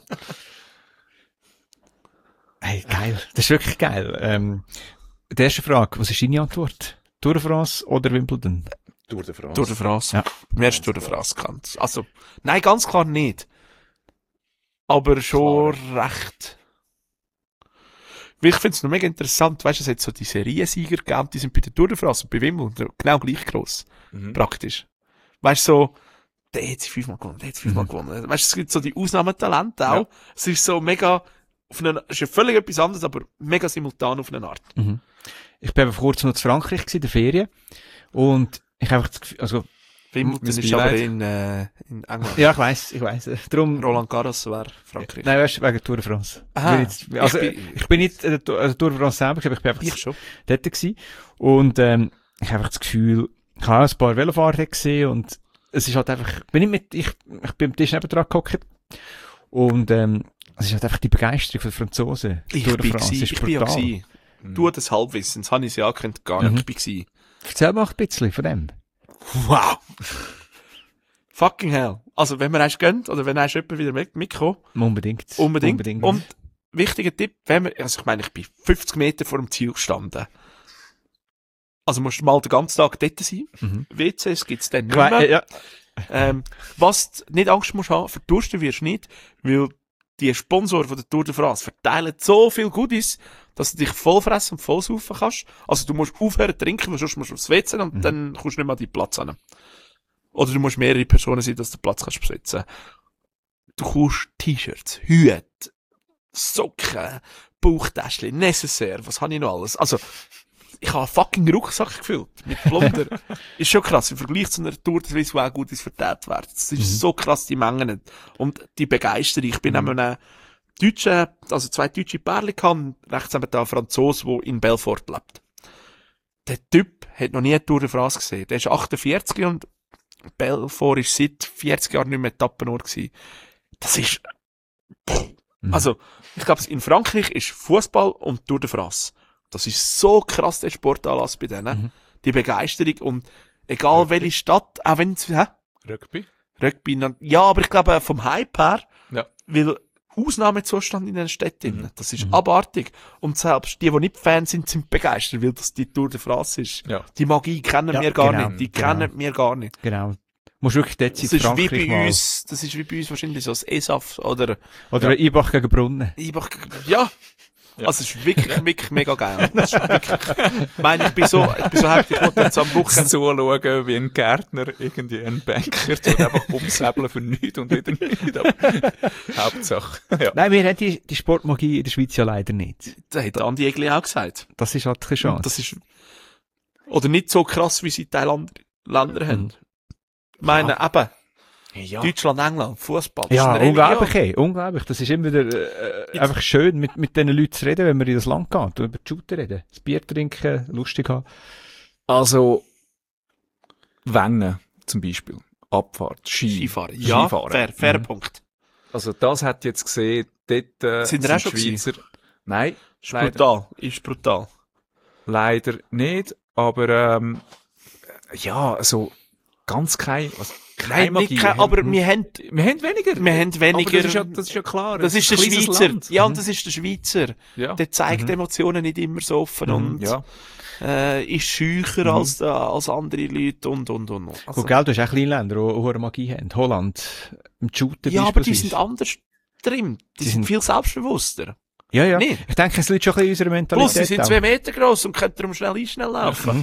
Hey, geil. Das ist wirklich geil. Ähm, die erste Frage, was ist deine Antwort? Tour de France oder Wimbledon? Tour de France. Tour de France. Ja. Wer ist Tour de France gekannt? Also, nein, ganz klar nicht. Aber schon recht. Weil ich finde es noch mega interessant, weißt du, es hat so die Seriensieger gegeben, die sind bei der Tour de France und bei Wimbledon genau gleich gross. Mhm. Praktisch. Weißt du, so, der hat sie fünfmal gewonnen, der hat sie fünfmal Mhm. gewonnen. Weißt du, es gibt so die Ausnahmetalente auch. Ja. Es ist so mega, auf eine, es ist ja völlig etwas anderes, aber mega simultan auf eine Art. Mhm. Ich bin eben vor kurzem noch zu Frankreich gewesen, in der Ferien. Und ich habe einfach das Gefühl, also, Wimbledon mein ist aber Beileid. in, äh, in England. ja, ich weiss, ich weiss. Darum, Roland Garros wäre Frankreich. nein, weißt du, wegen Tour de France. Aha. Bin jetzt, also, Ich ich bin- bin, ich bin nicht äh, der Tour also Tour de France selber, aber ich bin einfach Ich schon. dort gewesen. Und, ähm, ich habe einfach das Gefühl, ich habe auch ein paar Velofahrer dort gesehen und es ist halt einfach, ich bin nicht mit, ich, ich bin am Tisch nebendran gehockt und, ähm, es ist halt einfach die Begeisterung von den Franzosen. Ich Tour de bin France gsi, ist ich bin ja brutal. gsi. Mhm. Du das Halbwissens, habe ich ja gekannt, gar nicht. Mhm. Ich bin gsi. Erzähl mal ein bisschen von dem. Wow! Fucking hell. Also, wenn wir eins gehen, oder wenn eins jemand wieder mit, mitkommt, Unbedingt. unbedingt. Unbedingt. Und, wichtiger Tipp, wenn wir, also ich meine, ich bin fünfzig Meter vor dem Ziel gestanden. Also musst du mal den ganzen Tag dort sein. Mhm. W Cs gibt's dann nicht Klar, mehr. äh, ja. Ähm, was du nicht Angst musst haben, verdursten wirst du nicht, weil die Sponsoren von der Tour de France verteilen so viel Goodies, dass du dich voll fressen und voll saufen kannst. Also du musst aufhören zu trinken, weil sonst musst du aufs W C und Mhm. dann kommst du nicht mehr an deinen Platz hin. Oder du musst mehrere Personen sein, dass du den Platz kannst besetzen. Du kaufst T-Shirts, Hüte, Socken, Bauchtäschchen, Necessaire, was habe ich noch alles? Also, ich habe einen fucking Rucksack gefüllt mit Plunder. Ist schon krass, im Vergleich zu einer Tour de Suisse, wo auch gut ist verteilt wird. Es ist Mhm. so krass, die Mengen. Und die Begeisterung. Ich bin Mhm. mhm. einem deutschen, also zwei deutsche Pärchen gehabt, rechts neben da ein Franzose, der in Belfort lebt. Der Typ hat noch nie eine Tour de France gesehen. Der ist achtundvierzig und Belfort ist seit vierzig Jahren nicht mehr Etappennort gewesen. Das ist, Mhm. also, ich glaube, in Frankreich ist Fußball und Tour de France. Das ist so krass, der Sportanlass bei denen. Mhm. Die Begeisterung und egal welche Stadt, auch wenn es, hä? Rugby? Rugby, na- ja, aber ich glaube, vom Hype her, Ja. weil Ausnahmezustand in den Städten, Mhm. das ist Mhm. abartig. Und selbst die, die nicht Fans sind, sind begeistert, weil das die Tour de France ist. Ja. Die Magie kennen Ja, wir gar genau, nicht. Die genau. kennen wir gar nicht. Genau. Musst wirklich dort sein, Das ist wie Frankreich bei mal. uns, das ist wie bei uns wahrscheinlich so das E S A F oder Oder Eibach gegen Brunnen. Eibach, ja. Ja. Also, es ist wirklich, wirklich mega geil. Das ist wirklich, ich meine, ich bin so, ich bin so happy, ich wollte jetzt am Wochenende Zuschauen, wie ein Gärtner irgendwie einen Banker tut einfach umsäbeln für nichts und wieder nichts. Aber Hauptsache. Ja. Nein, wir haben die, die Sportmagie in der Schweiz ja leider nicht. Das hat Andi Egli auch gesagt. Das ist halt keine Chance. Das ist, oder nicht so krass, wie sie Teil Länder haben. Ich meine, eben, Ja. Deutschland, England, Fußball. ja, unglaublich, ey, unglaublich. Das ist immer wieder, äh, einfach schön, mit, mit diesen Leuten zu reden, wenn man in das Land geht, und über die Shooter reden, das Bier trinken, lustig haben. Also, Wengen zum Beispiel. Abfahrt, Ski. Skifahren. Ja, Skifahren. fair, fair Mhm. Punkt. Also, das hat jetzt gesehen, dort, äh, Sind ihr auch schon Schweizer. Nein, Ist leider, brutal. Ist brutal. leider nicht, aber, ähm, ja, also, ganz kein, also, keine Nein, nicht Magie. kein, aber wir haben, wir haben weniger. wir haben weniger, Aber das ist ja, das ist ja klar. das ist der ein kleines Schweizer. Land. Ja, und das ist der Schweizer. Ja. Der zeigt Emotionen nicht immer so offen Mhm. und, Ja. äh, ist schücher Mhm. als, äh, als andere Leute und, und, und. und. Also, Gut, gell, du hast auch kleine Länder, die hohe Magie haben. Holland, im Shooter ja, aber die beispielsweise. sind anders drin. Die, Die sind, sind- viel selbstbewusster. Ja, ja. Nicht? Ich denke, es liegt schon ein bisschen in unserer Mentalität. Plus, sie sind auch. zwei Meter gross und können darum schnell schnell laufen.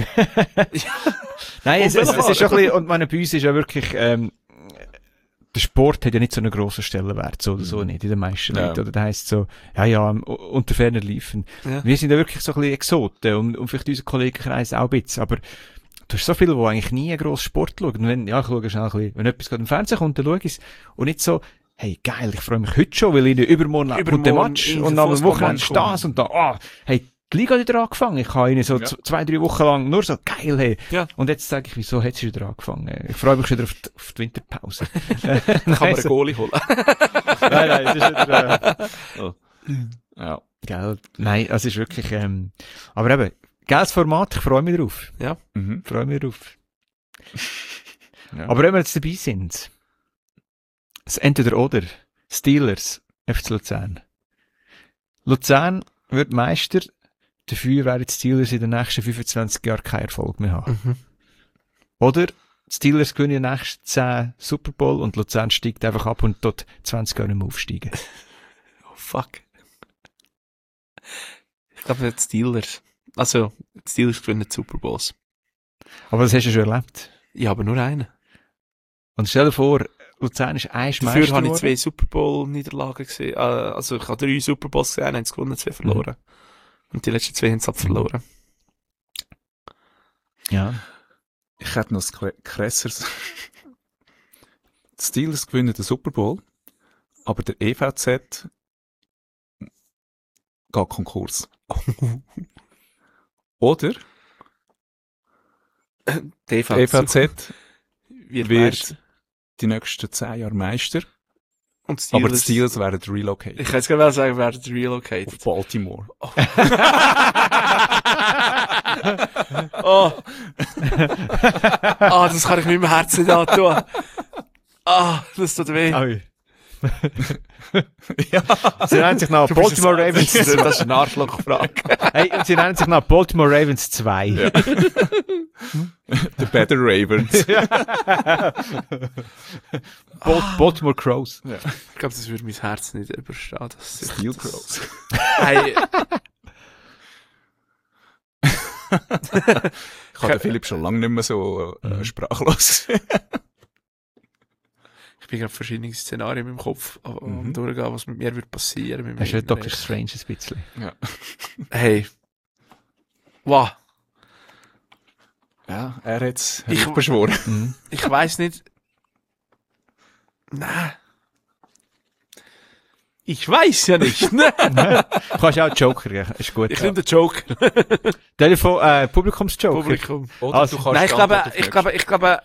Nein, es, Und es, es ist schon ein bisschen, und meine, bei uns ist ja wirklich, ähm, der Sport hat ja nicht so einen grossen Stellenwert, so oder so nicht, in den meisten Ja. Leuten. Oder das heisst so, ja, ja, um, unter ferner Liefen. Ja. Wir sind ja wirklich so ein bisschen Exoten, und, und vielleicht unser Kollegenkreis auch ein bisschen, aber du hast so viele, die eigentlich nie einen grossen Sport schauen. Und wenn, ja, ich schaue schnell ein bisschen, wenn etwas gerade im Fernsehen kommt, dann schaue ich es. Und nicht so, hey, geil, ich freue mich heute schon, weil ich übermorgen, Übermorgen kommt der Match, irgendein und am Wochenende Fußballmatch ist das, und da, ah, hey, die Liga hat wieder angefangen. Ich habe ihnen so Ja. z- zwei, drei Wochen lang nur so, geil, hey. Ja. Und jetzt sage ich, wieso hat es wieder angefangen? Ich freue mich schon wieder auf die, auf die Winterpause. Dann kann man einen so- Goalie holen. Nein, nein, es ist wieder, äh, Ja. gell, nein, es ist wirklich, ähm, aber eben, geiles Format, ich freue mich drauf. Mhm. Ich freue mich drauf. Ja. Aber wenn wir jetzt dabei sind, das Entweder-Oder, Steelers, F C Luzern. Luzern wird Meister, dafür werden die Steelers in den nächsten fünfundzwanzig Jahren keinen Erfolg mehr haben. Mhm. Oder die Steelers gewinnen die nächsten zehn Super Bowl und Luzern steigt einfach ab und dort zwanzig Jahre nicht mehr aufsteigen. Oh, fuck. Ich glaube, die Steelers. Also, die Steelers gewinnen die Super Bowls. Aber das hast du schon erlebt. Ja, aber nur einen. Und stell dir vor, Luzern ist ein Dafür Meister habe ich geworden. zwei Super Bowl-Niederlagen gesehen. Äh, also, ich habe drei Super Bowls gesehen, eins gewonnen, zwei verloren. Und die letzten zwei haben sie halt verloren. Ja. Ich hätte noch das Kre- krasseres. Die Steelers gewinnen den Super Bowl, aber der E V Z geht Konkurs. Oder Die der E V Z wird wird Meister. die nächsten zehn Jahre Meister, Und die aber die Steelers. Steelers werden relocated. Ich kann jetzt gerade sagen, werden relocated. Auf Baltimore. Oh. Ah, das kann ich mit meinem Herzen nicht antun. Ah, das tut weh. Ui. Sie nennen sich nach Baltimore Ravens. Das ist eine Arschlochfrage. Hey, sie nennen sich nach Baltimore Ravens zwei. The Better Ravens. Bal Baltimore Crows. Ich glaube, das würde mein Herz nicht überstehen. Das ist Steel Crows. Hey, Ich habe den Philipp schon lange nicht mehr so äh, sprachlos gesehen. ich bin gerade verschiedene Szenarien in meinem Kopf am am Mhm. durchgehen, was mit mir wird passieren. Mit Das ist mir ja Doctor Strange ein bisschen. Hey. Wow. Ja, er hat es Ich- beschworen. Mhm. Ich weiss nicht. Nein. Ich weiß ja nicht. Ne? Du kannst auch Joker, ja. Ist gut. Ich nehme den Joker. Telefon, äh, Publikumsjoker. Publikum. Oder Also, du kannst Nein, ich die glaube, Antwort auf ich glaube, ich glaube,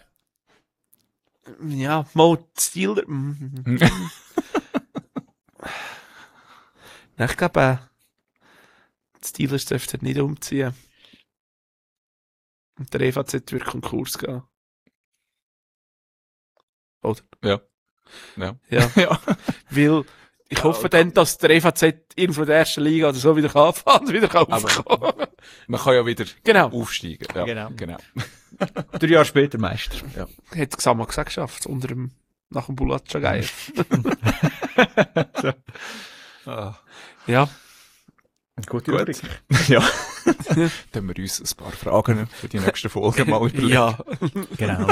ja, mal Steeler. Mhm. Nein, ich glaube, die Steelers dürften nicht umziehen. Und der E V Z wird Konkurs gehen. Oder? Ja. Ja. Ja. ja. Weil, ich Ja, hoffe und- dann, dass der E V Z irgendwo in der ersten Liga oder so wieder kann anfangen und wieder kann Aber- aufkommen. Man kann ja wieder Genau. aufsteigen. Ja, Genau. genau. Drei Jahre später Meister. Hat Xamax gesagt geschafft, unter dem, nach dem Bulatscha-Geier. Ah. Ja. Gute Gut. Rubrik. Ja. Dann wir uns ein paar Fragen für die nächsten Folgen mal überlegen. Ja. Genau.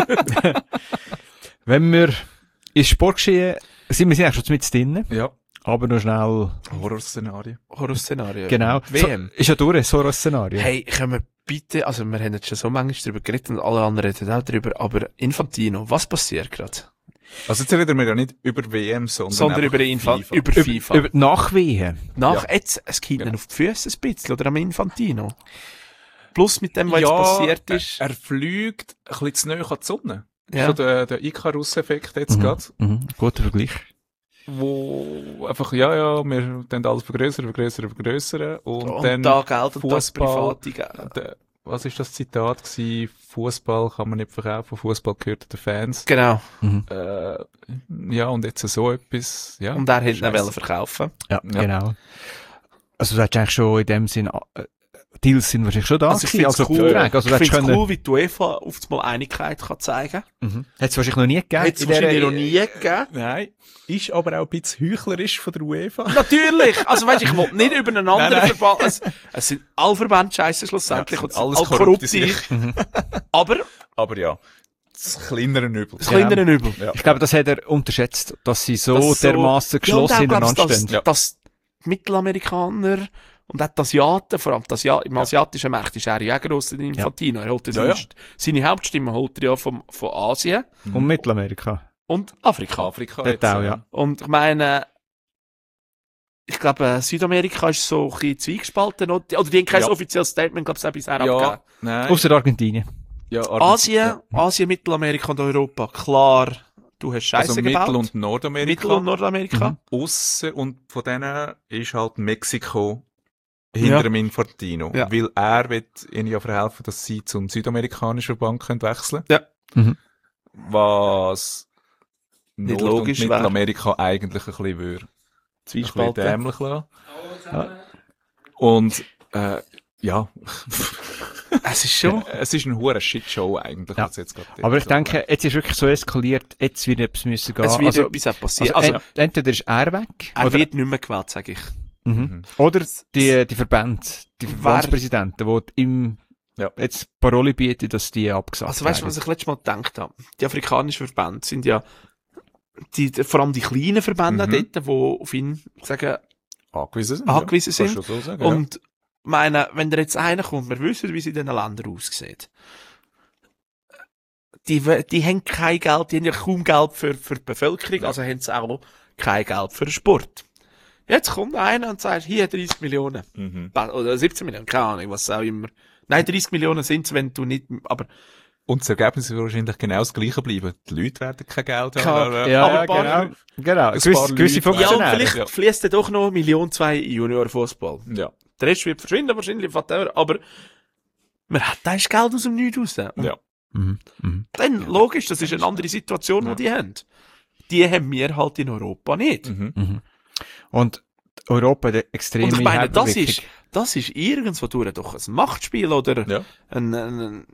Wenn wir ins Sportgeschehen sind, wir sind eigentlich schon mit drinnen, Ja. aber noch schnell, Horrorszenario. Horrorszenario. genau. W M. So, ist ja durch, so ein Szenario. Hey, können wir bitte, also wir haben jetzt schon so manchmal darüber geredet und alle anderen reden auch darüber, aber Infantino, was passiert gerade? Also jetzt reden wir ja nicht über W M, sondern, Sondern einfach über, Infa FIFA. über über, FIFA. über Nachwehen. Nach Ja. jetzt, es geht Genau. ihnen auf die Füße ein bisschen, oder am Infantino. Plus mit dem, was ja, jetzt passiert ist. Er, er fliegt ein bisschen zu nahe an die Sonne. Ja. So der, der Icarus-Effekt jetzt Mhm. gerade. Mhm. Guter Vergleich. Wo einfach, ja, ja, wir dann alles vergrößern, vergrößern, vergrößern. Und, Und dann da Geld und das Fußball. private Geld. Der, was ist das Zitat gewesen? Fußball kann man nicht verkaufen, Fußball gehört den Fans. Genau. Mhm. Äh, ja, und jetzt so etwas, ja. Und er hätte ihn Scheisse. wollen verkaufen. Ja, Ja. genau. Also du hättest eigentlich schon in dem Sinn, äh, Deals sind wahrscheinlich schon da Also ich gewesen, finde es also cool, Verträge. Also ich du hättest find's können, cool, wie die UEFA auf einmal Einigkeit kann zeigen kann. mhm. Hätte es wahrscheinlich noch nie gegeben. Hätte es in dieser- wahrscheinlich noch nie gegeben. Nein, ist aber auch ein bisschen heuchlerisch von der UEFA. Natürlich! Also weißt, ich will nicht über einen anderen Nein, nein. Verband, es, es sind alle Verbände scheiße schlussendlich Ja, und es es sind sind alles alle korrupte korrupte. Aber Aber ja, das kleinere Übel. das kleinere Übel. Ja. Ich glaube, das hat er unterschätzt, dass sie so Das so- dermaßen geschlossen Ja, und auch, ineinander glaubst du, stehen. dass, dass die Mittelamerikaner und auch die Asiaten, vor allem die Asia im asiatischen Markt ist er ja auch gross, der Infantino. Er holt ja, Ja, ja. sonst- seine Hauptstimme holt er ja vom, von Asien Und Mittelamerika. und Afrika. Afrika Dort jetzt, auch, äh, ja. Und ich meine, ich glaube, Südamerika ist so ein bisschen zweigespalten. Oder oder die haben kein Ja. offizielles Statement, glaube ich, bisher Ja, abgegeben. nein. Außer Argentinien. ja, Asien, Ja. Asien, Mittelamerika und Europa, klar, du hast Scheiße Also gebaut. Mittel- und Nordamerika. Mittel- und Nordamerika. Mhm. Ausser und von denen ist halt Mexiko hinter Ja. dem Infantino. Ja. Weil er wird ihnen ja verhelfen, dass sie zum südamerikanischen Bank können wechseln Ja. Mhm. Was Nicht Nord- logisch und wär. Mittelamerika eigentlich ein bisschen würde. Ein bisschen Zwiespalten. dämlich lassen. Und, äh, ja. Es ist schon. Es ist eine hure Shitshow eigentlich. Ja. was jetzt gerade Aber ich so denke, jetzt ist wirklich so eskaliert, jetzt wird etwas müssen gehen. Es wird also, etwas auch passieren. also, Also, ent- entweder ist er weg, er oder, wird nicht mehr gewählt, sage ich. mhm. Mhm. oder die, die Verbände, die Wer- Verbandspräsidenten, die ihm Ja. jetzt Parole bieten, dass die abgesagt Also weißt du, was ich letztes Mal gedacht habe? Die afrikanischen Verbände sind ja die, die, vor allem die kleinen Verbände Mhm. dort, die auf ihn sagen, angewiesen sind. angewiesen ja. Kannst sind. du so sagen, und meine, wenn da jetzt einer kommt, wir wissen, wie es in diesen Ländern aussieht. Die, we- die haben kein Geld, die haben ja kaum Geld für, für die Bevölkerung, Ja. also haben sie auch kein Geld für den Sport. Jetzt kommt einer und sagt, hier dreißig Millionen. ja. Mhm. Oder siebzehn Millionen, keine Ahnung, was auch immer. Nein, dreißig Millionen sind es, wenn du nicht, aber Und das Ergebnis wird wahrscheinlich genau das gleiche bleiben. Die Leute werden kein Geld Kein- haben. aber- Ja, Aber ja, ein paar- genau. Genau. ein Gewisse, paar gewisse Leute- ja, und Funktionäre. vielleicht ja. fließt dann doch noch eine Million, zwei in Junior-Fußball. Ja. Der Rest wird verschwinden, wahrscheinlich, whatever, aber man hat da ist Geld aus dem Nichts raus. Und Ja. Mhm. Mhm. dann, logisch, das ist eine andere Situation, Ja. die die haben. Die haben wir halt in Europa nicht. Mhm. Mhm. Und Europa hat eine extreme Und ich meine, das Hebelwirkung. ist, das ist irgendwo durch doch ein Machtspiel oder Ja. ein, ein, ein,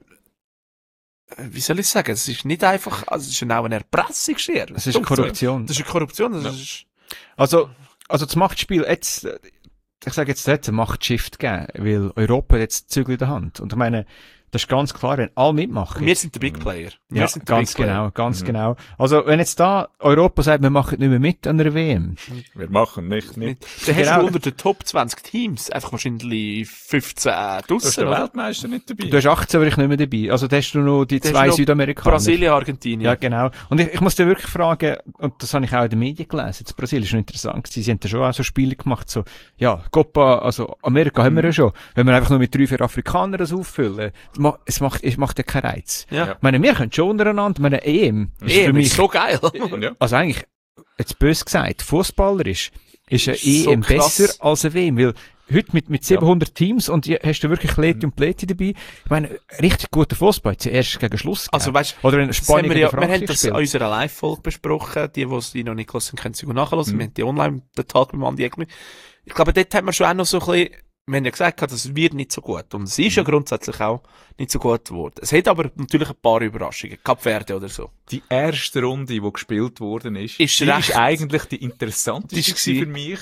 wie soll ich sagen, es ist nicht einfach, also es ist auch eine Erpressungsschere. Es ist Korruption. Das ist eine Korruption, das Ja. ist, Also, also das Machtspiel, jetzt, äh, ich sage jetzt, es hat einen Machtshift gegeben, weil Europa hat jetzt die Zügel in der Hand. Und ich meine, das ist ganz klar, wenn alle mitmachen. wir sind der Big Player. Wir ja, sind der ganz Big Player. genau, ganz Mhm. genau. Also, wenn jetzt da Europa sagt, wir machen nicht mehr mit an der W M. Wir machen nicht, nicht. Dann hast Genau. du unter den Top zwanzig Teams einfach wahrscheinlich fünfzehn Da ist draussen, der oder? Weltmeister nicht dabei. Du hast achtzehn, aber ich nicht mehr dabei. Also, da hast du noch die Da hast zwei du noch Südamerikaner. Brasilien, Argentinien. Ja, genau. Und ich, ich muss dir wirklich fragen, und das habe ich auch in den Medien gelesen, jetzt Brasilien ist schon interessant gewesen, sie haben da schon auch so Spiele gemacht, so, ja, Copa, also Amerika haben wir ja schon, wenn wir einfach nur mit drei, vier Afrikanern das auffüllen, ma- es macht, es macht ja keinen Reiz. Ja. Ich meine, wir können schon untereinander, ich meine, E M ist Eh, für mich, ist so geil. Ja. also eigentlich, jetzt bös gesagt, fußballerisch ist eine Ist E M so krass. besser als eine W M, weil heute mit, mit siebenhundert Teams und je- hast du wirklich Leti und Pleti dabei. Ich meine, richtig guter Fußball, jetzt erst gegen Schluss. Also, gegeben. weißt oder wenn das Spanien haben wir, gegen ja, wir Frankreich haben das spielt. in unserer Live-Folge besprochen. Die, die es die noch nicht gehört haben, können sie nachhören. Mhm. Wir haben die online, den Tag beim Andi Egli. Ich glaube, dort haben wir schon auch noch so ein bisschen, wir haben ja gesagt, das wird nicht so gut. Und es ist ja grundsätzlich auch nicht so gut geworden. Es hat aber natürlich ein paar Überraschungen. Kap Verde oder so. Die erste Runde, die gespielt worden ist, Ist die recht- ist eigentlich die interessanteste Die ist gewesen für mich.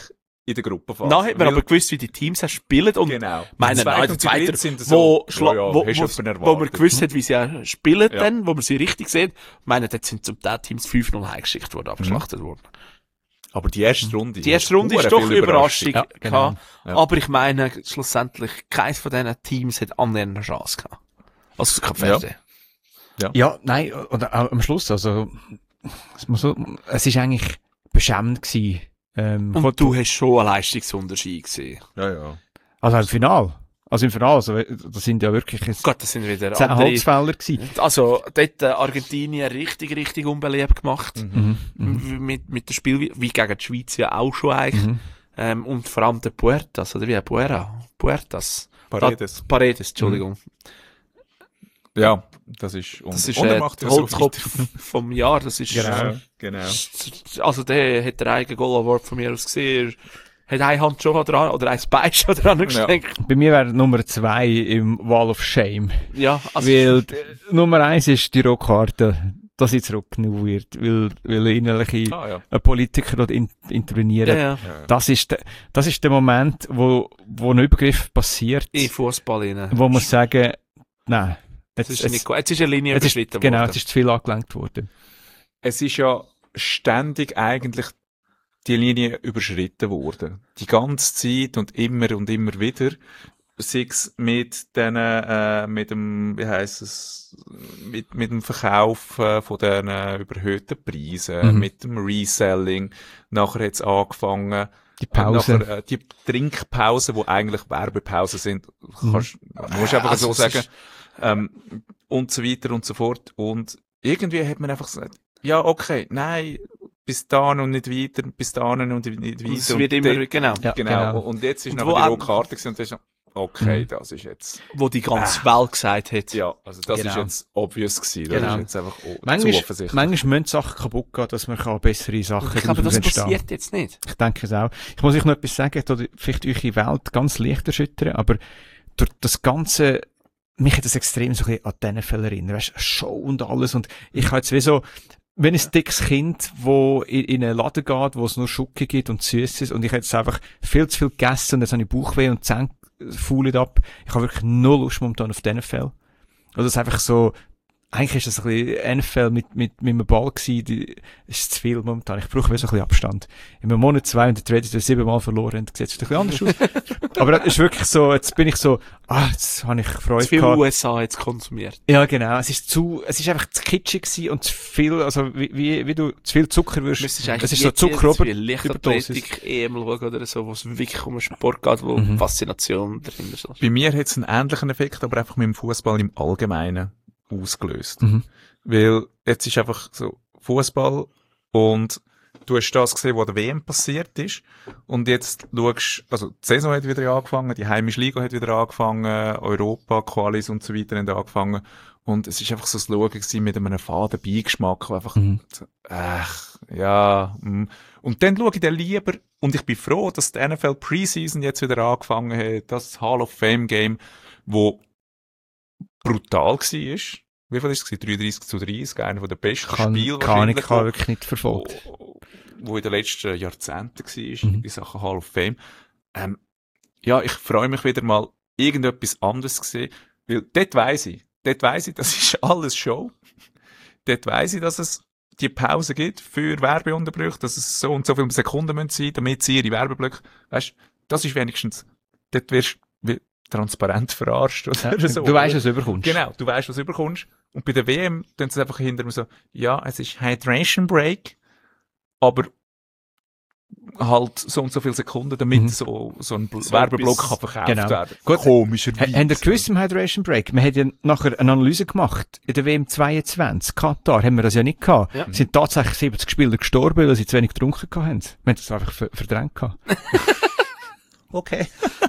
in der Gruppenphase. Dann hat man Weil- aber gewusst, wie die Teams auch spielen und Genau. meine, Die nein, Zweite der und die Zweite, Dritte sind wo, so, schla- ja, ja, wo, hast du wo, jemanden wo man erwartet. gewusst hat, wie sie auch spielen Ja. dann, wo man sie richtig sieht. Ich meine, dort sind zum Teil Teams fünf null heimgeschickt worden, abgeschlachtet worden. Aber die erste Runde. Die erste Runde hat ist doch viel eine Überraschung Ja, genau. gehabt. Ja. Aber ich meine, schlussendlich, keins von diesen Teams hat annähernd eine Chance gehabt. Also, Kap Verde. Ja, nein, oder auch am Schluss, also, es muss so, es ist eigentlich beschämend gewesen. Ähm, Und von- du hast schon einen Leistungsunterschied gesehen. Ja, ja. also im Finale. Also im Finale, also, das sind ja wirklich jetzt Gott, das sind wieder zehn andere. Holzfäller gewesen. Also, dort äh, Argentinien richtig, richtig unbeliebt gemacht. Mhm, mhm, Mit, mit dem Spiel, wie, wie gegen die Schweiz ja auch schon eigentlich. mhm. Ähm, und vor allem der Puertas, oder wie? Puera? Puertas? Paredes. Paredes, Entschuldigung. Ja, das ist, und, Das ist und er äh, macht der ja so Holzkopf vom Jahr. Das ist, Genau. Ja, genau. also der hat der eigene Goal Award von mir aus gesehen. Er hat eine Hand schon dran, oder ein Bein schon dran gesteckt. Bei mir wäre Nummer zwei im Wall of Shame. Ja, also, Weil die, Nummer eins ist die Rotkarte, dass sie zurückgenommen wird, weil, weil innerliche Ah, ja. ein Politiker dort in, intervenieren. ja, ja. Ja, ja. Das ist, de, das ist der Moment, wo, wo ein Übergriff passiert, In Fußball rein. wo man muss sagen, nein, Jetzt jetzt, ist, nicht, gut. Jetzt ist eine Linie jetzt ist, überschritten genau, worden. jetzt ist zu viel angelenkt worden. Es ist ja ständig eigentlich die Linie überschritten worden. Die ganze Zeit und immer und immer wieder. Sei es mit den, äh, mit dem, wie heisst es, mit, mit dem Verkauf äh, von den äh, überhöhten Preisen, Mhm. mit dem Reselling. Nachher hat es angefangen, Die Pause. Nachher, äh, die Trinkpausen, die eigentlich Werbepausen sind, Mhm. kannst, musst du einfach Also, so es sagen, ist- ähm, und so weiter und so fort. Und irgendwie hat man einfach gesagt, ja, okay, nein, bis dahin und nicht weiter, bis dahin und nicht weiter. Es wird und immer, dort- genau. Ja, genau. genau. Und jetzt ist Und noch wo die auch- rote Karte gewesen und das ist, okay, Mhm. das ist jetzt, Wo die ganze Welt gesagt hat. ja, also das Genau. ist jetzt obvious gewesen. Das Genau. ist jetzt einfach oh, zu Manchmal, offensichtlich. manchmal müssen Sachen kaputt gehen, dass man kann bessere Sachen Ich glaube, daraus das entstehen. passiert jetzt nicht. Ich denke es auch. Ich muss euch noch etwas sagen, da vielleicht eure Welt ganz leicht erschüttern, aber durch das Ganze, mich hat das extrem so ein bisschen an die N F L erinnert. Weißt, Show und alles. Und ich habe jetzt wie so, wenn ein dickes Kind, wo in, in einen Laden geht, wo es nur Schoki gibt und Süßes, und ich habe jetzt einfach viel zu viel gegessen und jetzt habe ich Bauchweh und die Zähne faulen ab. Ich habe wirklich null Lust momentan auf die N F L. Also es ist einfach so, eigentlich ist das ein bisschen N F L mit, mit, mit einem Ball gewesen, die, das ist zu viel momentan. Ich brauche wie so ein bisschen Abstand. In einem Monat, zwei und der Trade ist siebenmal verloren, das sieht es ein bisschen anders aus. Aber es ist wirklich so, jetzt bin ich so, ah, jetzt habe ich Freude Zu viel gehabt. U S A jetzt konsumiert. Ja, genau. Es ist zu, es ist einfach zu kitschig gewesen und zu viel, also wie, wie, wie du zu viel Zucker wirst. Müsstest Es ist so Zucker Zucker, über, Leichtathletik, E M schauen oder so, wo es wirklich um einen Sport geht, wo Mhm. Faszination dahinter ist. Bei mir hat es einen ähnlichen Effekt, aber einfach mit dem Fußball im Allgemeinen ausgelöst. Mhm. Weil jetzt ist einfach so Fußball und du hast das gesehen, was an der W M passiert ist. Und jetzt schaust, also die Saison hat wieder angefangen, die heimische Liga hat wieder angefangen, Europa, Qualis und so weiter haben angefangen. Und es ist einfach so das Schauen gewesen mit einem faden Beigeschmack, wo einfach, Mhm. ach, ja, mm. Und dann schaue ich dann lieber, und ich bin froh, dass die N F L Preseason jetzt wieder angefangen hat, das Hall of Fame Game, wo brutal war. Wie viel ist es? dreiunddreißig zu dreißig, einer der besten Kann, Spiele kann ich, wahrscheinlich, kann wo- wirklich nicht verfolgt. wo, wo in den letzten Jahrzehnten war, Mhm. in Sachen Hall of Fame. Ähm, ja, ich freue mich wieder mal, irgendetwas anderes zu sehen, weil dort weiss ich, dort weiss ich, das ist alles Show. Dort weiss ich, dass es die Pause gibt für Werbeunterbrüche, dass es so und so viele Sekunden müssen sein, damit sie ihre Werbeblöcke, weißt, das ist wenigstens, dort wirst du wie transparent verarscht oder Ja, so. du weißt, was du überkommst. Genau, du weißt, was du überkommst. Und bei der W M tun sie einfach hinter mir so, ja, es ist Hydration Break, aber halt so und so viele Sekunden, damit Mhm. so, so ein Bl- So Werbeblock etwas- kann verkauft Genau. werden. Gut. Komischerweise. Ha- Habt ihr gewusst im Hydration Break? Wir haben ja nachher eine Analyse gemacht. In der W M zweiundzwanzig, Katar, haben wir das ja nicht gehabt. Ja. Es sind tatsächlich siebzig Spieler gestorben, weil sie zu wenig getrunken haben. Wir haben das einfach ver verdrängt gehabt. Okay.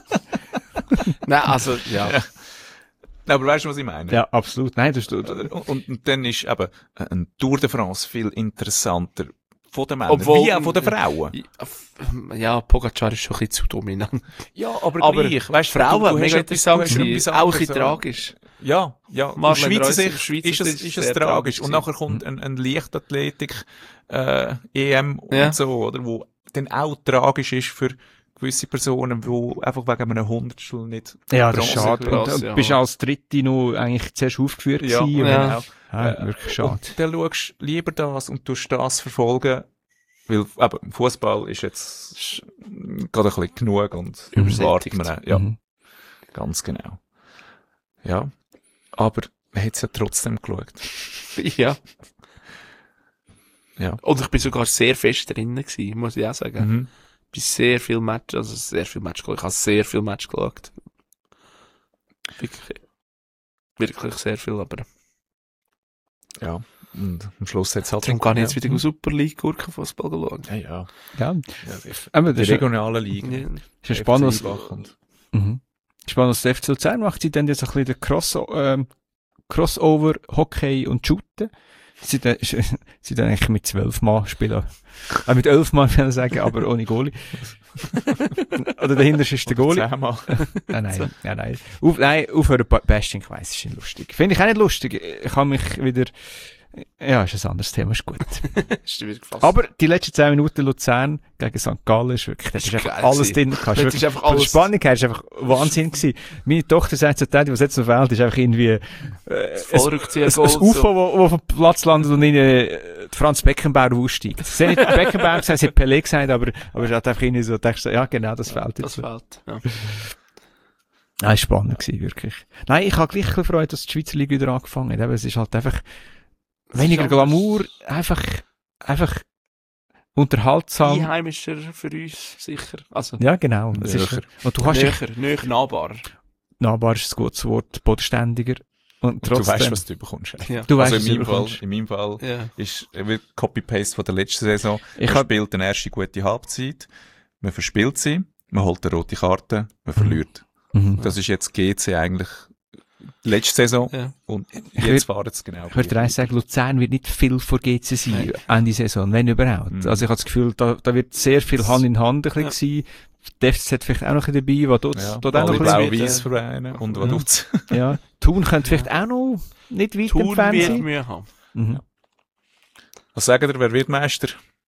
Nein, also, ja. Ja. Aber weißt du, was ich meine? Ja, absolut. Nein, das ist, Und, und, und dann ist eben ein Tour de France viel interessanter von den Männern, Obwohl- wie auch von den Frauen. Ja, Pogacar ist schon ein bisschen zu dominant. Ja, aber, Aber gleich. Weißt, Frauen, du, du hast mega etwas- interessant du hast gewesen. etwas Auch ein anderes, bisschen so. tragisch. Ja, ja. Aus Marlene Schweizer Reusser, Sicht Schweizer ist es, Sicht ist sehr es tragisch. tragisch Und nachher kommt ein, ein Leichtathletik, äh, E M und Ja. so, oder? Wo dann auch tragisch ist für gewisse Personen, die einfach wegen einem Hundertstel nicht Ja, das ist Bronze schade. krass, Und, und ja. bist als Dritte noch eigentlich zuerst aufgeführt Ja, gewesen. ja. Und- Ja, wirklich schade. Und dann schaust du lieber das und tust das verfolgen, weil eben, Fußball ist jetzt ist gerade ein bisschen genug und Übersättigt. warten wir, ja, Mhm. ganz genau. Ja, aber man hat es ja trotzdem geschaut. Ja. Ja. Und ich bin sogar sehr fest drinnen gewesen, muss ich auch sagen. Mhm. Bei sehr viel Match, also sehr viel Match geschaut. Ich habe sehr viel Match geschaut. Wirklich, wirklich sehr viel, aber Ja, und am Schluss hat es halt... darum kann ich jetzt ja. wieder Super League Gurkenfußball schauen. Ja, ja. Ja, ja die, aber die das ist, ja- regionalen Ligen. Ja. ist ja spannend, F C was, Ibach und mhm. spannend, was der F C Luzern macht. Sie dann jetzt ein bisschen den Cross, ähm, Crossover, Hockey und Shooten. Sie dann, sie dann eigentlich mit zwölf Mann spielen. Äh, mit elf Mann, kann ich sagen, aber ohne Goalie. Oder dahinter ist der Goalie. zehnmal. Nein, nein, nein, nein. Auf, nein, aufhören Ba- Bashing, ich weiss, ist nicht lustig. Finde ich auch nicht lustig. Ich kann mich wieder, ja, ist ein anderes Thema, ist gut. Ist wieder gefasst. Aber die letzten zehn Minuten Luzern gegen Sankt Gallen ist wirklich, das Das ist ist einfach geil alles gewesen. drin. Kannst Das wirklich, ist einfach von der alles- Spannung her ist einfach Wahnsinn gewesen. Meine Tochter sagt zu Teddy, was jetzt noch fehlt, ist einfach irgendwie, äh, ein, ein, Vollrückzieher-Goal. ein U F O, wo, wo vom Platz landet und in, äh, Franz Beckenbauer aussteigt. Sie haben nicht Beckenbauer gesagt, sie hat Pelé gesagt, aber, aber es hat einfach irgendwie so, denkst du, ja, genau, das fehlt Das jetzt. fällt, ja. Nein, ist spannend gewesen, wirklich. Nein, ich habe gleich ein bisschen Freude, dass die Schweizer Liga wieder angefangen hat. Eben, es ist halt einfach weniger ist anders. Glamour, einfach, einfach unterhaltsam. Einheimischer für uns, sicher. Also, Ja, genau. Es ist, Näher. und du kannst dich, näher, näher nahbarer. nahbar ist ein gutes Wort, bodenständiger. Und Und du trotzdem, weißt, was du bekommst. Ja. du weißt, Also was in du meinem Fall, bekommst. in meinem Fall Ja. ist wie Copy-Paste von der letzten Saison. Ich Man hab- spielt eine erste gute Halbzeit, man verspielt sie, man holt eine rote Karte, man verliert. Mhm. Das ist jetzt G C eigentlich letzte Saison Ja. und Ich jetzt fahren es genau. Ich würde dir eins sagen, Luzern wird nicht viel vor G C sein, Ende Saison, wenn überhaupt. Mhm. Also ich habe das Gefühl, da, da wird sehr viel Hand in Hand ein bisschen Ja. sein. Die F C Z vielleicht auch noch ein bisschen dabei, was dort, Ja, dort auch noch alle ein bisschen, blau- blau-weiß Vereine und was Ja. tut's? ja. Thun könnte vielleicht auch noch nicht weit Thun entfernt wird sein. Mühe haben. Mhm. Was sagen ihr, wer wird Meister?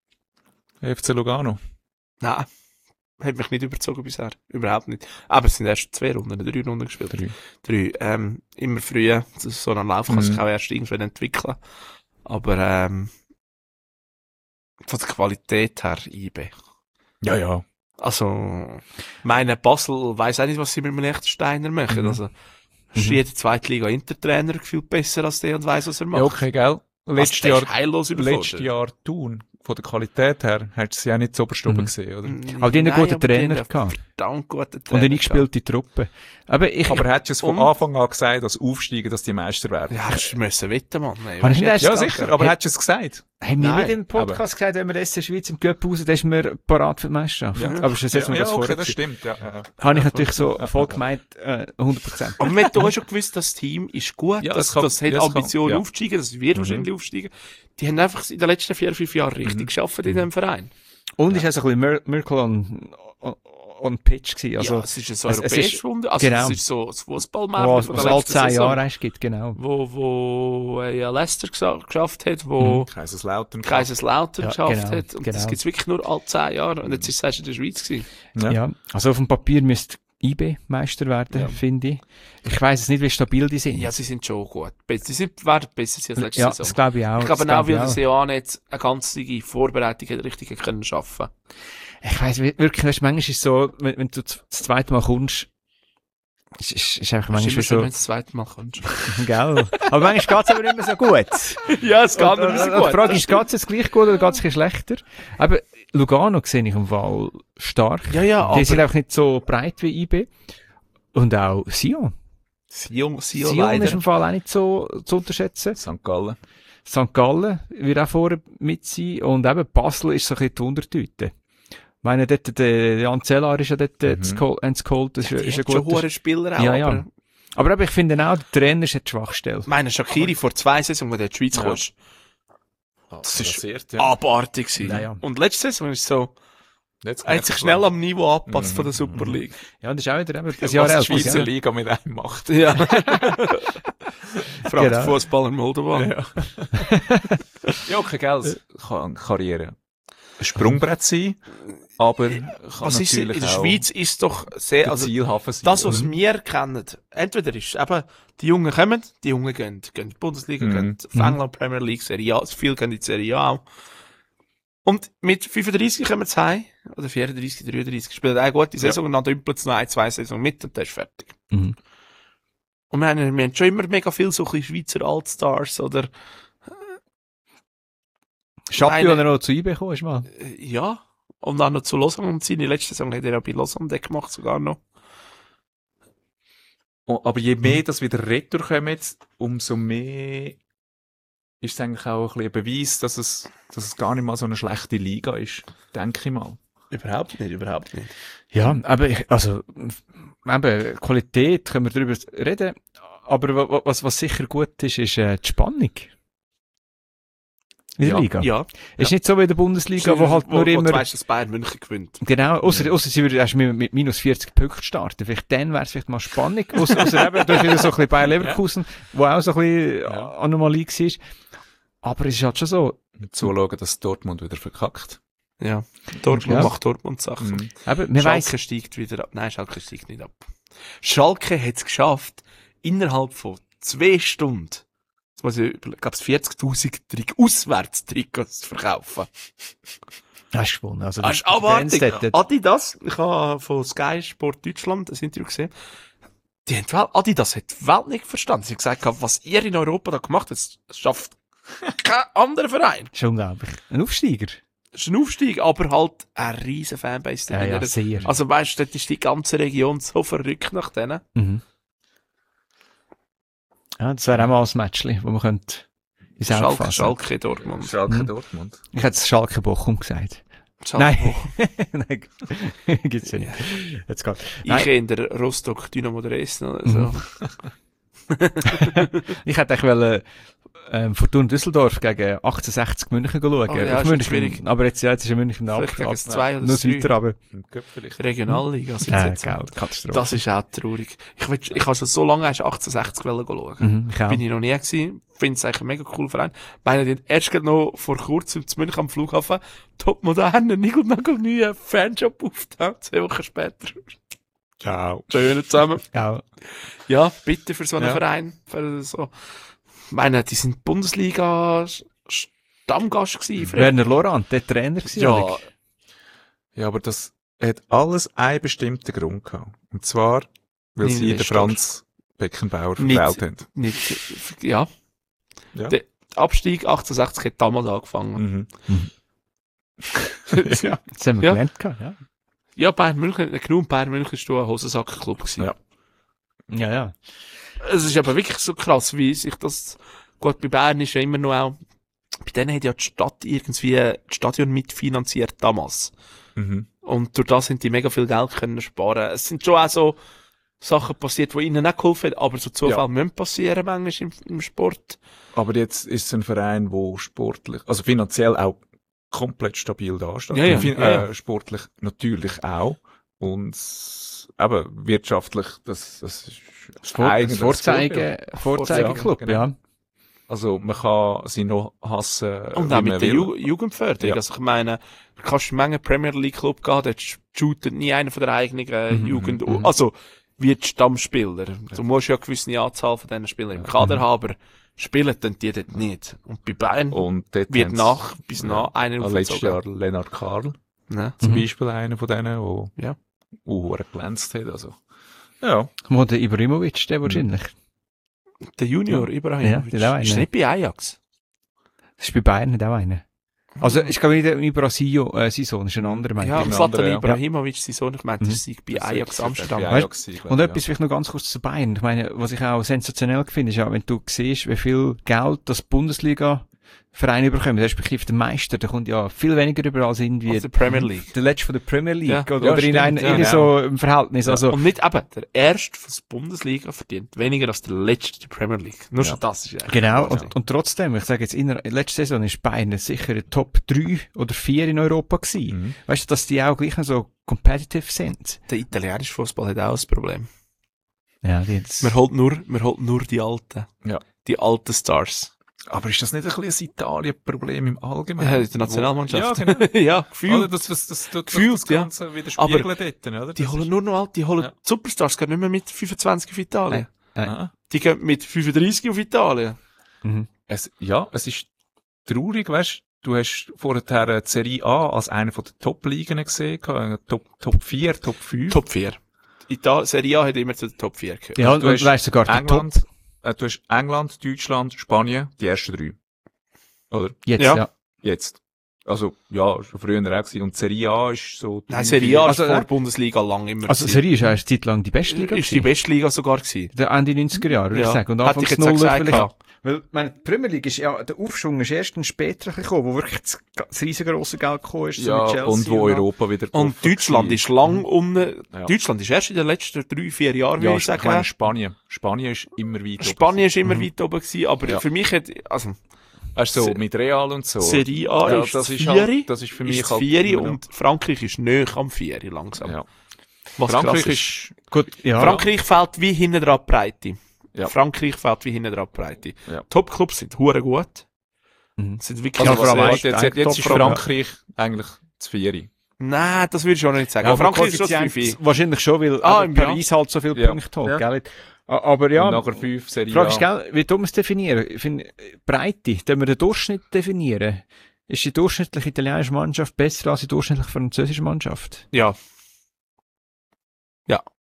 F C Lugano. Nein. Hat mich nicht überzogen bisher. Überhaupt nicht. Aber es sind erst zwei Runden, drei Runden gespielt. Drei. Drei. Ähm, immer früher. So ein Lauf kann Mhm. sich auch erst irgendwann entwickeln. Aber, ähm, von der Qualität her, I B. Ja, ja. Also, meine Basel weiss auch nicht, was sie mit einem echten Steiner machen. Mhm. Also, ist Mhm. jeder Zweitliga-Intertrainer gefühlt besser als der und weiss, was er macht. Ja, okay, gell. Letztes Also, der Jahr, ist heillos überfordert. letztes Jahr Thun. Von der Qualität her, hättest du sie auch nicht so oberst oben Mhm. gesehen, oder? Aber die haben einen Nein, guten aber die Trainer haben gehabt. Verdammt guten Und Trainer eine eingespielte Truppe. Aber ich, Aber hättest du es von Und- Anfang an gesagt, dass Aufsteigen, dass die Meister werden? Ja, hast du müssen wetten, Mann. Ey. Habe ich nicht erst Ja, gesagt? sicher, aber Hey, hättest du es gesagt? haben wir Nein, nicht im Podcast gesagt, wenn wir S C Schweiz im Cup raus, dann ist wir parat für die Meisterschaft. Ja. Aber es ist jetzt ja, noch ja, das okay, vorher das gewesen. stimmt, ja. ja. Habe ich natürlich so voll gemeint, äh, hundert Prozent. Aber man hat auch schon gewusst, das Team ist gut, Ja, das, das kann- das hat ja, das kann- Ambitionen ja. aufzusteigen, das wird Mhm. wahrscheinlich aufsteigen. Die haben einfach in den letzten vier, fünf Jahren richtig Mhm. geschafft in diesem Verein. Und ist also ein bisschen Mir Miracle on, on, on Pitch gewesen. Also, ja, es ist ein es- es europäisches ist- Wunder, also genau. es ist so das wo, Fußballmärchen was von es der alle letzten zehn Saison, Jahre erst gibt, genau. wo, wo äh, ja, Leicester gesa- geschafft hat, wo Kaiserslautern. Kaiserslautern Ja, geschafft genau, hat. Und genau. das gibt's wirklich nur alle zehn Jahre. Und jetzt ist es erst in der Schweiz gewesen. Ja. Ja. Also auf dem Papier müsste I B Meister werden, Ja. finde ich. Ich weiss es nicht, wie stabil die sind. Ja, sie sind schon gut. Be- Sie sind, werden besser sein als letzte ja Saison. das glaube ich auch. Ich glaube das auch, glaub weil ich der auch. Seoane jetzt eine ganze Vorbereitung hat richtig können schaffen. Ich weiss wirklich, weißt, manchmal ist es so, wenn, wenn du das zweite Mal kommst, ist, ist, ist einfach Manchmal manchmal schön, wenn so, du das zweite Mal kommst. gell? Aber manchmal geht's aber nicht mehr so gut. Ja, es Und, und, und die Frage ist, geht's jetzt gleich gut oder geht's ein bisschen schlechter? Aber Lugano sehe ich im Fall stark. Ja, ja, Die sind aber einfach nicht so breit wie I B. Und auch Sion. Sion, Sion, Sion leider. ist im Fall auch nicht so zu unterschätzen. Sankt Gallen. Sankt Gallen wird auch vorne mit sein. Und eben Basel ist so ein bisschen die Wundertüte. Ich meine, dort, der Jan Zellar ist ja dort Mhm. mhm. geholt. Das ist, Die ist ein hat schon guter. hohe Spieler auch, Ja, ja. aber Aber eben, ich finde auch, der Trainer ist eine Schwachstelle. ich meine, Shaqiri vor zwei Saisons, wo der in die Schweiz Ja. kommst, Das ist ist abartig gewesen. Ja, ja. Und letzte Saison ist so, Jetzt er hat sich schnell am Niveau angepasst Mhm. von der Super League. Ja, und das ist auch wieder eben ein Was Jahr die älter. Schweizer Ja. Liga mit einem macht. Ja. Fragt Genau. Fußballer Moldova. Ja, ja okay, gell. Kann, Karriere. Sprungbrett sein, aber kann Was ist, in natürlich der auch Schweiz ist doch sehr, der also, Zielhafen sein. das, was oder? wir kennen, entweder ist eben, die Jungen kommen, die Jungen gehen, gehen in die Bundesliga, Mhm. gehen auf England, Premier League, Serie A, viel gehen in die Serie A auch. Und mit fünfunddreissig kommen sie heim, oder vierunddreissig, dreiunddreissig, spielen eine gute Saison und dann dümpeln sie noch ein, zwei Saison mit und dann ist fertig. Mhm. Und wir haben, wir haben schon immer mega viel so ein bisschen Schweizer Allstars, oder, Schappi, Meine- wenn er noch zu I B gekommen ist, mal. äh, ja. Und dann noch zu Lausanne, und seine letzte Saison hat er auch bei Lausanne den gemacht, sogar noch. Oh, aber je mehr das wieder retour kommen, umso mehr ist es eigentlich auch ein bisschen ein Beweis, dass es, dass es gar nicht mal so eine schlechte Liga ist, denke ich mal. Überhaupt nicht, überhaupt nicht. Ja, aber ich, also, eben, Qualität können wir darüber reden, aber wa- wa- was, was sicher gut ist, ist äh, die Spannung. In der Ja, Liga. Ja. Ist nicht so wie in der Bundesliga, wo halt nur wo, wo immer... du weißt, dass Bayern München gewinnt. Genau, ausser, ausser sie würden erst mit, mit minus vierzig Punkten starten. Vielleicht dann wäre es vielleicht mal spannend. Ausser, ausser eben, durch wieder so ein bisschen Bayer Leverkusen, wo auch so ein bisschen Ja. Anomalie war. Aber es ist halt schon so, Zuschauen, dass Dortmund wieder verkackt. Ja. Dortmund Ja. macht Dortmund Sachen. Mhm. eben, man weiss, Schalke steigt wieder ab. Nein, Schalke steigt nicht ab. Schalke hat es geschafft, innerhalb von zwei Stunden, jetzt muss ich überlegen, gab es vierzigtausend Trick, Auswärtstrikots zu verkaufen. hast du gewonnen. Also, Hast du die abartig? Fans dort- Adidas, ich habe von Sky Sport Deutschland ein Interview gesehen, die haben die Welt, Adidas hat die Welt nicht verstanden. Sie haben gesagt, was ihr in Europa da gemacht habt, das schafft kein anderer Verein. Das ist unglaublich. Ein Aufsteiger. Das ist ein Aufstieg, aber halt eine riesen Fanbase Ja, dahinter. ja, sehr. Also weißt du, dort ist die ganze Region so verrückt nach denen. Mhm. Ja, das wäre auch mal ein Matchli, wo man könnte ins Auge Schalke, fassen. Schalke, Dortmund. Schalke Mhm. Dortmund. Ich hätte es Schalke Bochum gesagt. Schalke. Nein. Nein, gibt's ja nicht. Jetzt geht. Ich in der Rostock Dynamo Dresden oder so. Mhm. Ich hätte eigentlich wollen, ähm, Fortuna Düsseldorf gegen achtzehnhundertsechzig München schauen. Oh, ja, Auf ist München. schwierig. Aber jetzt, ja, jetzt ist ja München ab. Vielleicht gegen ab- das zwei oder Nur das drei. weiter, aber. Im Cup vielleicht. Regionalliga sind Ja, sie jetzt. geil, Katastrophe. Das ist auch traurig. Ich, will, ich habe schon so lange erst achtzehnhundertsechzig wollen schauen. Mhm, ich auch. Bin ich noch nie gewesen. Finde es eigentlich ein mega cooler Verein. Meine, die haben erst gerade noch vor kurzem zu München am Flughafen top modernen, nigelnagel neuen Fanshop aufgetan. Zwei Wochen später. Ciao. Schön zusammen. Ja. Ja, bitte für so einen Ja. Verein. Für so. Ich meine, die sind Bundesliga Stammgast gewesen. Fred. Werner Lorand, der Trainer gewesen. Ja, Alec. Ja, aber das hat alles einen bestimmten Grund gehabt. Und zwar, weil Nicht sie den Investor. Franz Beckenbauer Nicht- verwählt haben. nicht, ja. Ja. Der Abstieg achtzehnhundertsechzig hat damals angefangen. Mhm. ja. Das haben wir Ja. gelernt gehabt, ja. Ja, Bayern München, genug Bayern München ist ein Hosensack-Club gewesen. Ja. Ja, ja. Es ist aber wirklich so krass, wie sich das, gut, bei Bayern ist ja immer noch auch, bei denen hat ja die Stadt irgendwie das Stadion mitfinanziert damals. Mhm. Und durch das sind die mega viel Geld können sparen. Es sind schon auch so Sachen passiert, die ihnen nicht geholfen haben, aber so Zufall Ja. müssen passieren manchmal im, im Sport. Aber jetzt ist es ein Verein, wo sportlich, also finanziell auch komplett stabil dasteht. Ja, ja, Fin- ja, ja. Äh, sportlich natürlich auch. Und eben wirtschaftlich, das, das ist Das, Vor eigentlich das Vorzeige, Vorbild. Vorzeigeklub, Ja, genau. ja. Also man kann sie noch hassen, Und wie auch man mit der will. Ju Jugendförderung. Ja. Also ich meine, du kannst in Menge Premier League Club gehen, dort shootet nie einer von der eigenen äh, Mhm, Jugend, mhm. also wie die Stammspieler. Du musst ja eine gewisse Anzahl von diesen Spielern im Kader Mhm. haben, aber spielen dann die dort nicht. Und bei Bayern Und dort wird haben nach, sie- bis ja, nach einer letztes Jahr aufgezogen. Lennart Karl, Ne? zum Mhm. Beispiel einer von denen, der Ja. uh, glänzt hat. Also, ja. Wo der Ibrahimovic, der wahrscheinlich. Der Junior, Ja, Ibrahimovic. der hat auch ist einen. nicht bei Ajax. Das ist bei Bayern nicht auch einer. Also, ich glaube nicht im Brasilio, äh, sein Sohn ist ein anderer, meinte Ja, ich. ein Zlatan anderer, ja. Ibrahimovic, sein Sohn, ich meinte, Mhm. der Sieg bei Ajax Amsterdam. Bei Weißt- Ajax gewesen, glaub Und ich, etwas vielleicht noch ganz kurz zu Bayern. Ich meine, was ich auch sensationell finde, ist ja, wenn du siehst, wie viel Geld das Bundesliga-Vereine bekommen, respektive der Meister, der kommt ja viel weniger über als irgendwie Aus der Premier League. der letzte von der Premier League, Ja. oder, Ja, oder in stimmt, einem, ja, irgendwie ja. so im Verhältnis, also, Und nicht eben, der erste von der Bundesliga verdient weniger als der letzte der Premier League. Nur Ja. schon das ist eigentlich. genau, Wahnsinn. und, und trotzdem, ich sage jetzt, in der letzten Saison ist Bayern sicher ein Top drei oder vier in Europa gewesen. Mhm. Weißt du, dass die auch gleich noch so competitive sind? Der italienische Fußball hat auch ein Problem. Ja, die jetzt, Man holt nur, man holt nur die Alten. Ja. Die alten Stars. Aber ist das nicht ein bisschen ein Italien-Problem im Allgemeinen? Ja, die Nationalmannschaft. Ja, genau. ja, Oder gefühlt. das, das, das, das, Gefühlt, das Ganze ja. widerspiegeln dort, oder? Die Das holen ist- nur noch alt, die holen Ja. Superstars, gehen nicht mehr mit fünfundzwanzig auf Italien. Aha. Die gehen mit fünfunddreißig auf Italien. Mhm. Es, ja, es ist traurig, weißt du, hast vorher die Serie A als eine von den Top-Ligen gesehen, gehabt, Top, Top vier, Top fünf. Top vier. Italien, Serie A hat immer zu den Top vier gehört. Ja, und du du hast weißt sogar die England, Top äh, du hast England, Deutschland, Spanien, die ersten drei. Oder? jetzt, Ja. ja. Jetzt. Also, ja, schon früher auch gewesen. Und Serie A ist so... Nein, Serie A Also, ist vor äh, Bundesliga lang immer Also gewesen. Serie ist ja eine Zeit lang die beste Liga. Ist die beste Liga sogar gewesen. Der Ende neunziger Jahre, würde ich Ja. sagen. Und Hätte Anfangs ich jetzt auch Nuller gesagt, vielleicht. ja. Weil, meine, die Premier League ist ja, der Aufschwung ist erst ein später gekommen, wo wirklich das, das riesengroße Geld gekommen ist, so Ja, mit Chelsea und wo all. Europa wieder... Und offen Deutschland war. ist lang unten. Ja. Deutschland ist erst in den letzten drei, vier Jahren, würde Ja, ich ich meine sagen. Spanien. Spanien ist immer weit Spanien ist immer Mhm. weit oben gewesen, aber Ja. für mich hat, also, Weißt du, so Se- mit Real und so. Serie A Ja, ist das das ist Vieri, halt- das ist für mich ist halt Vieri immer noch- und Frankreich ist näher am Vieri langsam. Ja. Was Frankreich krass ist... Gut, ja. Frankreich fällt wie hinten dran die Breite. Ja. Frankreich fällt wie hinten dran die Breite. Ja. Top-Clubs sind hure gut. Mhm. Sind wirklich Ja, Also, vor allem was, meist jetzt, jetzt, jetzt ist Top- Frankreich eigentlich das Vieri. Nein, das würde ich auch noch nicht sagen. Ja, aber Frankreich ist schon das Koeffizient Fünfe. wahrscheinlich schon, weil Ah, ah, im Paris halt so viele Ja. Punkte hat, Ja. gell? A- Aber ja, Und nachher fünf Serie die Frage ist, A. gell, wie tun wir es definieren? Ich finde, Breite, wenn wir den Durchschnitt definieren, ist die durchschnittliche italienische Mannschaft besser als die durchschnittliche französische Mannschaft? Ja. Ja.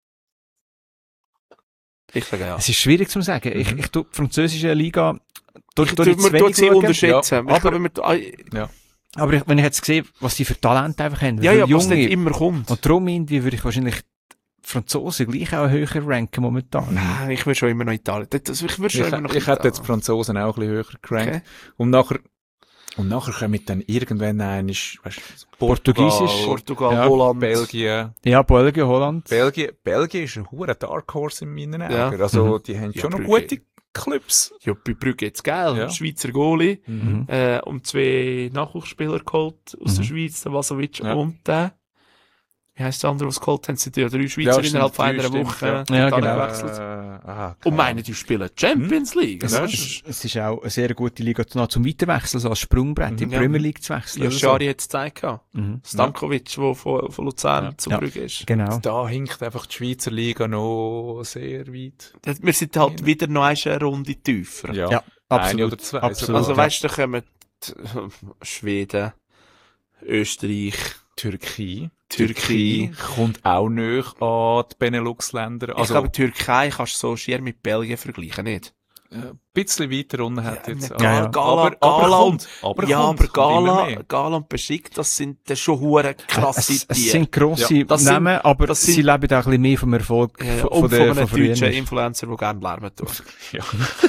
Ich sage ja. Es ist schwierig zu sagen. Ich, ich tue die französische Liga, durch, durch Man tut sie unterschätzen. Ja, Ich glaube, wir- ah, Aber ich, wenn ich jetzt sehe, was die für Talente einfach haben, wie Ja, viele ja, was Junge, nicht immer kommt. und darum irgendwie würde ich wahrscheinlich die Franzosen gleich auch höher ranken momentan. Nein, ich will schon immer noch Italien. Das, ich würde schon immer noch Ich, ich hätte jetzt die Italien. Franzosen auch ein bisschen höher gerankt. Okay. Und nachher, und nachher kommen dann irgendwann ein, ist, weißt, du, Portugiesisch. Portugal, Ja, Holland. Belgien. Ja, Belgien, Holland. Belgien, Belgien ist ein hoher Dark Horse in meinen Augen. Ja. Also, Mhm. die haben Ja, schon noch Brügge. gute Clubs. Ja, bei Brügge jetzt geil. Ja. Schweizer Goalie. Mhm. Äh, und zwei Nachwuchsspieler geholt aus der Mhm. Schweiz, der Vasovic Ja. und der. Wie heisst der andere, was geholt haben? Sind ja drei Schweizer stimmt, innerhalb von drei, einer stimmt, Woche. ja. Ja, total genau. gewechselt. Äh, aha, Und meinen, die spielen Champions League. Es, Ja, es, es ist auch eine sehr gute Liga zu- zum Weiterwechseln, so als Sprungbrett in die Ja. Premier League zu wechseln. ja, oder so. Schari hat es gezeigt. gehabt. Mhm. Stankovic, der von, von Luzern Ja. zu Ja. Brügge ist. Genau. Da hinkt einfach die Schweizer Liga noch sehr weit. Wir sind halt wieder noch eine Runde tiefer. Ja. Ja, Eine absolut. oder zwei. absolut. Also ja. weißt du, da kommen die Schweden, Österreich, Türkei. Türkei. kommt auch näher an die Benelux-Länder. Ich Also, glaube, Türkei kannst du so schier mit Belgien vergleichen, nicht? ein bisschen weiter unten hat jetzt. Ja, Ja, ja. Gala, aber, Gala aber und, kommt, aber ja, kommt, aber kommt immer Gala, mehr. Gala und Besiktas, das sind dann schon hure krasse es, es Tiere. sind grosse Ja, das sind- Namen, aber das sie sind- leben auch ein bisschen mehr vom Erfolg Ja, ja, von, und von, von der, einem von früher. deutschen Influencer, der gerne Lärm tut. Ja.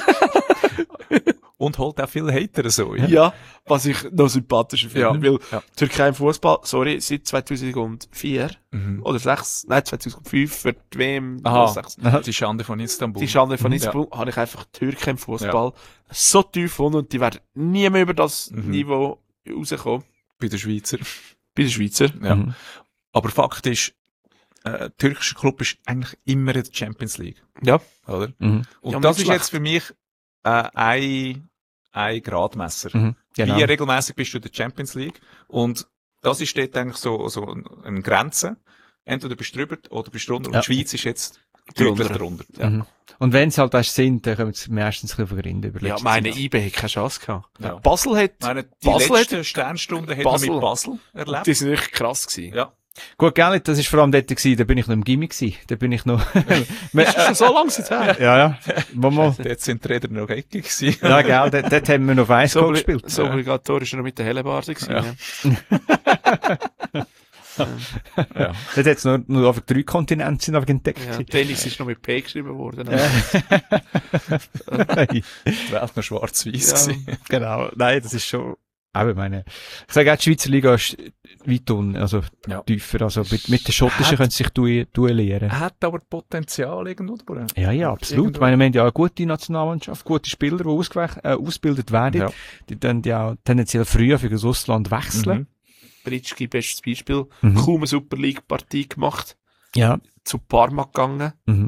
Und holt auch viele Hater so. Ja, was ich noch sympathischer finde, Ja. weil Ja. Türkei im Fußball, sorry, seit zweitausendvier Mhm. oder sechs, nein, zweitausendfünf für die W M, Aha. sechs, Die Schande von Istanbul. die Schande von Mhm. Istanbul, habe ich einfach die Türkei im Fußball so tief gefunden und die werden nie mehr über das Mhm. Niveau rauskommen. Bei den Schweizer. Bei den Schweizer. Ja. Mhm. Aber Fakt ist, äh, der türkische Club ist eigentlich immer in der Champions League. Ja. Oder? Mhm. Und Ja, das nicht ist jetzt für mich äh, ein, ein Gradmesser. Mhm. Genau. Wie regelmäßig bist du in der Champions League? Und das ist dort eigentlich so, so eine Grenze. Entweder bist du drüber oder bist du drunter. Und Ja. die Schweiz ist jetzt Drunter. deutlich drunter. Ja. Mhm. Und wenn es halt erst sind, dann kommen sie meistens ein bisschen auf den Grind über. Ja, letzte meine Zeit. I B hat keine Chance gehabt. Ja. Basel hat, Ich meine, die Basel letzte Sternstunde hat Basel. man mit Basel erlebt. die sind wirklich krass gewesen. Ja. Gut, gell, das ist vor allem dort gewesen, da bin ich noch im Gimmick gewesen. Da bin ich noch... Ist das schon so lange her? ja, ja. Mal. Dort sind die Räder noch eckig gewesen. Ja, gell, dort, dort haben wir noch Weiss So, obli gespielt. so obligatorisch noch mit der Hellebarde gewesen. Ja. Ja. Ja. Dort hat es nur, nur auf drei Kontinente sind einfach entdeckt. Ja, gewesen. Tennis ist noch mit P geschrieben worden. Die Welt noch schwarz-weiß Ja. gewesen. Genau, nein, das ist schon... Aber ich meine, ich sage auch, die Schweizer Liga ist weit unten, also Ja. tiefer. Also mit, mit der schottischen Hat- können sie sich du- duellieren. Hat aber Potenzial irgendwo, oder? Ja, ja, absolut. Irgendwo. Ich meine, wir haben ja eine gute Nationalmannschaft, gute Spieler, die ausgewech- äh, ausgebildet werden. Ja. Die dann ja auch tendenziell früher für das Ausland wechseln. Mhm. Britschki, bestes Beispiel. Mhm. Kaum eine Super League-Partie gemacht. Ja. Zu Parma gegangen. Mhm.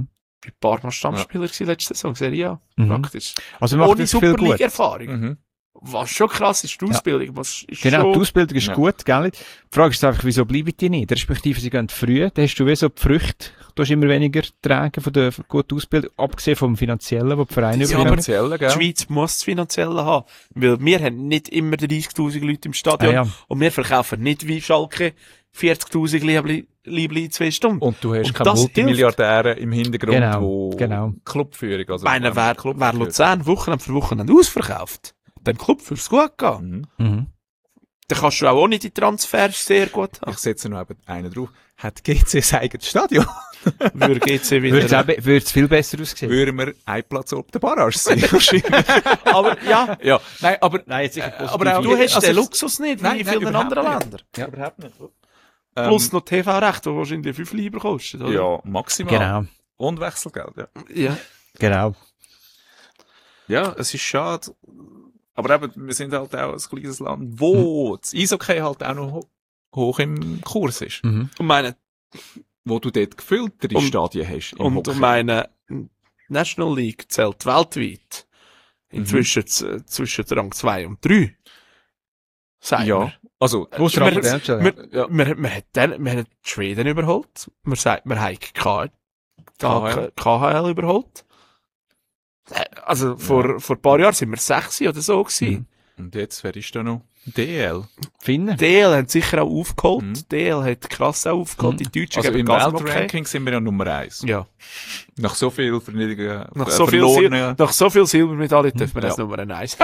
bin ein paar Mal Stammspieler gewesen letzte Saison, Serie A. Mhm. Praktisch. Also macht Ohne das viel gut. Superliga-Erfahrung. Mhm. Was schon krass ist, die Ausbildung. Was ist Genau, schon... die Ausbildung ist Ja. gut, gell? Die Frage ist einfach, wieso bleiben die nicht? Respektive, sie gehen früh, dann hast du wie so die Früchte, du hast immer weniger tragen von der guten Ausbildung, abgesehen vom Finanziellen, wo die Vereine Ja, übernehmen. aber Finanzielle, gell? Die Schweiz muss das Finanzielle haben. Weil wir haben nicht immer dreißigtausend Leute im Stadion. Ah, ja. Und wir verkaufen nicht wie Schalke vierzigtausend Liebli, Liebli in zwei Stunden. Und du hast Und keine das Multimilliardäre im Hintergrund, Genau, wo genau. Clubführung, also Meine, ähm, wer, Club wer führt. Luzern Wochenende für Wochenende ausverkauft, dem Club fürs gut gehen, Mhm. Mhm. dann kannst du auch ohne die Transfers sehr gut haben. Ich setze noch eben einen drauf. Hat G C sein eigenes Stadion? Würde G C Würde es wieder... auch be- würde es viel besser aussehen. Würden wir ein Platz ob der Barrage sein? Wahrscheinlich. Aber ja, Ja, nein, aber, Nein, jetzt sicher Äh, aber auch- du hast also den es- Luxus nicht, wie Nein, in nein, vielen überhaupt anderen nicht. Ländern. ja, überhaupt nicht. Plus noch T V-Recht, die wahrscheinlich fünf Lieber kostet, oder? ja, maximal. Genau, Und Wechselgeld, ja. Ja. genau. Ja, es ist schade. Aber eben, wir sind halt auch ein kleines Land, wo das Eishockey halt auch noch ho hoch im Kurs ist. Mhm. Und meine, Wo du dort gefülltere Und- Stadien hast. im und Hockey. um meine National League zählt weltweit inzwischen z- zwischen Rang zwei und drei. Sagen Ja, also, Wo ist wir. der Wir, Rapper? wir, Ja. wir, wir, hat dann, wir haben die Schweden überholt. Wir sagt, wir haben K- K H L. K- K H L überholt. Äh, Also, vor, vor ein paar Jahren sind wir sechs oder so gewesen. und jetzt, wer ist da noch? D L. Finnen? D L hat sicher auch aufgeholt. Mhm. D L hat krass auch aufgeholt. Die Deutschen Also geben im Gas im Hockey. Weltranking sind wir ja Nummer eins. Ja. Nach so viel Verniedrungen, Nach äh, so viel, verlorenen- Sil nach so viel Silbermedaillen dürfen wir Ja. das Nummer eins.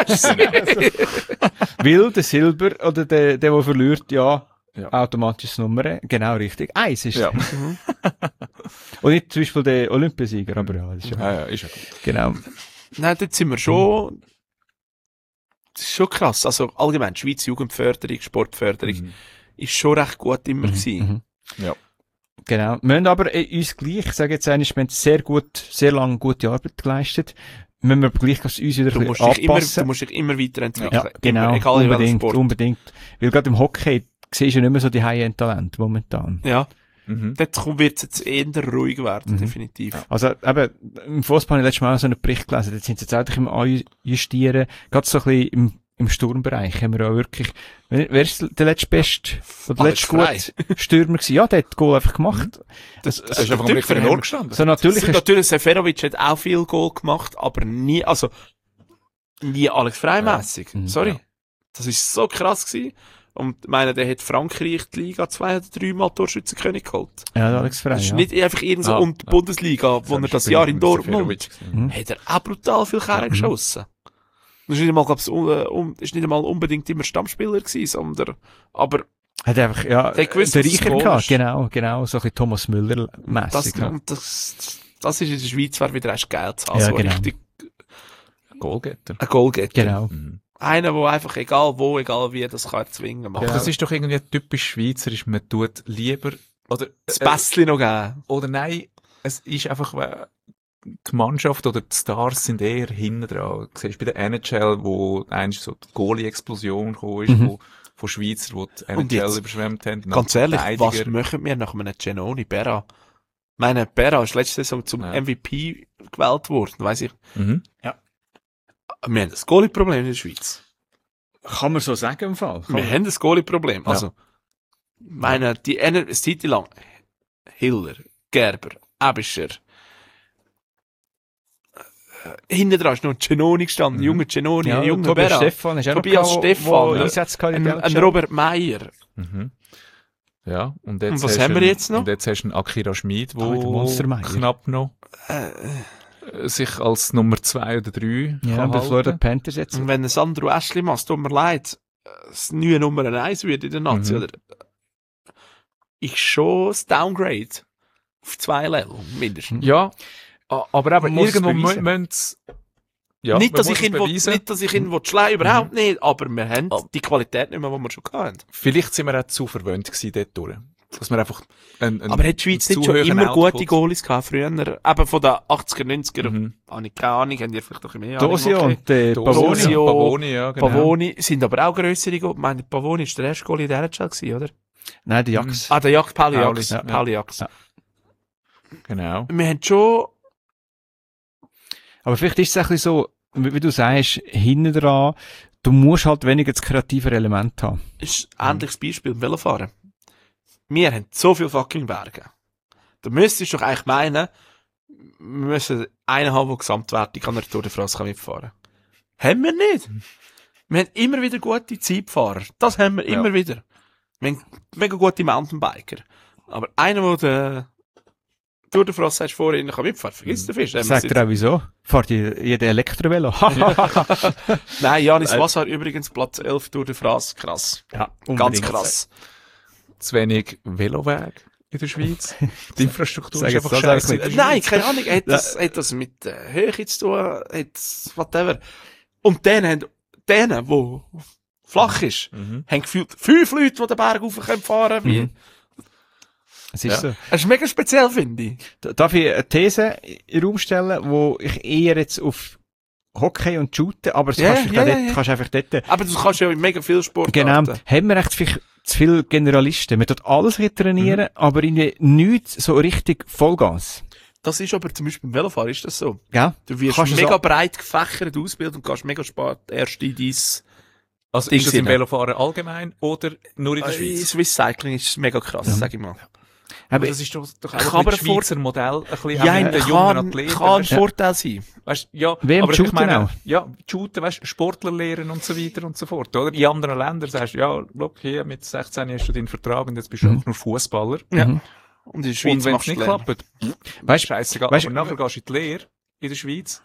Weil der Silber oder der, der, der verliert, ja, Ja. automatisch Nummer. Genau, richtig. Eins ist Ja. Und nicht zum Beispiel der Olympiasieger, aber ja, das ist ja, Ja, ja, ist ja gut. genau. Nein, dort sind wir schon, das ist schon krass. Also allgemein, die Schweiz Jugendförderung, Sportförderung, Mhm. ist schon recht gut immer gewesen. Mhm. Ja. Genau. Wir müssen aber äh, uns gleich, ich sage jetzt eigentlich, wir haben sehr gut, sehr lange gute Arbeit geleistet. Müssen wir aber gleich uns wieder Du ein musst, bisschen dich immer, anpassen. du musst dich immer weiterentwickeln. Ja, genau. Immer, egal in welchem unbedingt, Sport. unbedingt. Weil gerade im Hockey siehst du nicht mehr so die High-End-Talente momentan. Ja, Mhm. dort wird es jetzt eher ruhig werden, Mhm. definitiv. Also, eben, im Fußball habe ich letztes Mal so einen Bericht gelesen, jetzt sind sie jetzt eigentlich im Anjustieren, gerade so ein bisschen im, im Sturmbereich haben wir auch wirklich, wer wer ist der letzte Beste, oder der Alex letzte gute Stürmer gewesen? Ja, der hat das Goal einfach gemacht. Das, Das ist einfach am richtigen Ort gestanden. So natürlich ist, Natürlich, Seferovic hat auch viel Goal gemacht, aber nie, also, nie Alex Frei-mässig. Ja. Mhm. Sorry. Ja. Das ist so krass gewesen. Und ich meine, der hat Frankreich die Liga zwei oder drei Mal Torschützenkönig geholt. ja, der Alex Frey, Das ist ja. nicht einfach irgend so, Ah, und die ja. Bundesliga, wo er das Jahr in Dortmund, Mhm. hat er auch brutal viel Kerren geschossen. Das ist nicht einmal, glaub's, un, um, ist nicht einmal unbedingt immer Stammspieler gewesen, sondern, aber Hat einfach, ja, Der gewusst, der dass es Reicher Goal gehabt, ist. genau, genau, so ein bisschen Thomas das, Müller-mässig. Ja. und das, das ist in der Schweiz wäre wieder erst geil zu haben, Ja, so genau. richtig Goalgetter. ein Goalgetter. Genau. Mhm. Einer, der einfach, egal wo, egal wie, das kann erzwingen machen. Aber das ist doch irgendwie typisch schweizerisch. Man tut lieber, oder, Das äh, Bässli noch geben. oder nein, es ist einfach, äh, die Mannschaft oder die Stars sind eher hinten dran. Du siehst bei der N H L, wo eigentlich so die Goalie-Explosion gekommen ist, Mhm. wo, von Schweizer, die die Und N H L jetzt, überschwemmt haben. Ganz ehrlich, was Verteidiger. machen wir nach einem Genoni Berra? Ich meine, Berra ist letzte Saison zum Ja. M V P gewählt worden, weiss ich. Mhm. Wir haben ein Goalie-Problem in der Schweiz. Kann man so sagen im Fall? Wir haben ein Goalie-Problem. Ja. Also, ich meine, die eine, eine Zeit lang, Hiller, Gerber, Ebischer, äh, hinten dran ist noch ein Genoni gestanden, Mhm. ein junger Genoni, Ja, ein junger Tobias Berra, Stefan ist auch noch Tobias gehabt, wo- Stefan, wo ja. Einsätze gehabt in ein, der ein Belgien. Robert Meyer. Mhm. Ja, und jetzt Und was hast haben wir du- jetzt noch? Und jetzt hast du einen Akira Schmid, Ah, der der Monstermeier. knapp noch Äh, äh, sich als Nummer zwei oder drei Ja, kann bei Florida halten. Panthers jetzt. und wenn ein Sandro Ashley macht, tut mir leid, das neue Nummer eins wird in der Nazi, Mhm. oder? Ich schon das Downgrade auf zwei Level, mindestens. Ja, a- aber eben Man muss es irgendwo beweisen. mü- müssen ja, nicht, man dass muss ich es ihn, will, beweisen. nicht, dass ich ihn will schlagen, überhaupt nicht, aber wir haben die Qualität nicht mehr, die wir schon hatten. Vielleicht sind wir auch zu verwöhnt gewesen dort durch. Dass wir einfach ein, ein Aber hat die Schweiz nicht zu schon hohen immer Output- gute Goalies gehabt, früher? Eben von den achtziger, neunziger, Mhm. habe ich keine Ahnung, haben die vielleicht noch ein bisschen mehr Ahnung, Dosio okay. und äh, Dosio, Pavoni. Dosio. Pavoni, ja, genau. Pavoni sind aber auch grössere Goalies. Ich meine, Pavoni ist der erste Goalie in der N H L gewesen, oder? Nein, der Jax. Ah, der Jagd, Pauli Pauli, Jax. ja. Pauli Jax. Ja. Genau. Wir haben schon Aber vielleicht ist es ein bisschen so, wie, wie du sagst, hinten dran, du musst halt weniger das kreative Element haben. Ist ein ähnliches Beispiel beim Velofahren. Wir haben so viele fucking Berge. Da müsstest du doch eigentlich meinen, wir müssen einen haben, der Gesamtwertung an der Tour de France mitfahren kann. Haben wir nicht. Wir haben immer wieder gute Zeitfahrer. Das haben wir Ja. immer wieder. Wir haben mega gute Mountainbiker. Aber einer, der Tour de France sagst, vorher kann mitfahren, vergiss den Fisch. Sagt dir auch wieso? Fahrt ihr jeder Elektrovelo? Nein, Janis Wassar übrigens Platz elf Tour de France. Krass. Ja, Ganz krass. Zu wenig Veloweg in der Schweiz. Die Infrastruktur Sag ist jetzt einfach das scheiße. einfach in Äh, der Nein, Schweiz. keine Ahnung. Hat das, hat das mit äh, Höhe zu tun? Hat whatever. Und dann haben, denen, wo flach ist, Mhm. haben gefühlt fünf Leute, die den Berg rauf können fahren können. Mhm. Es ist Ja. so. Das ist mega speziell, finde ich. D- Darf ich eine These in den Raum stellen, wo ich eher jetzt auf Hockey und Shooten, aber das Ja, kannst, du ja, vielleicht auch ja, dort, ja. kannst du einfach dort, Aber du kannst ja in mega viel Sport genau, haben wir echt viel, zu viele Generalisten. Wir tun alles ein bisschen trainieren, aber irgendwie nichts so richtig Vollgas. Das ist aber zum Beispiel beim Velofahren ist das so. Gell? Du wirst Kannst du mega so- breit gefächert ausbilden und kannst mega spät erst in dein Also Ding ist das im rein. Velofahren allgemein oder nur in der äh, Schweiz? Swiss Cycling ist mega krass, Ja. sag ich mal. Aber Aber das ist doch, doch kann auch aber ein bisschen das Schweizer Modell, ein bisschen Ja, auch mit den jungen kann, Athleten. kann ein weißt du? Vorteil sein. Weißt, ja, Wie im aber ich Shooten meine, auch. ja, Shooten, weißt, Sportler lehren und so weiter und so fort, oder? In anderen Ländern sagst du, ja, look, hier, mit sechzehn hast du deinen Vertrag und jetzt bist du Mhm. einfach nur Fußballer. Ja. Mhm. Und in der Und Schweiz wenn es machst du nicht Lärm. klappt, Weißt- scheißegal, weißt- aber nachher gehst du in die Lehre in der Schweiz.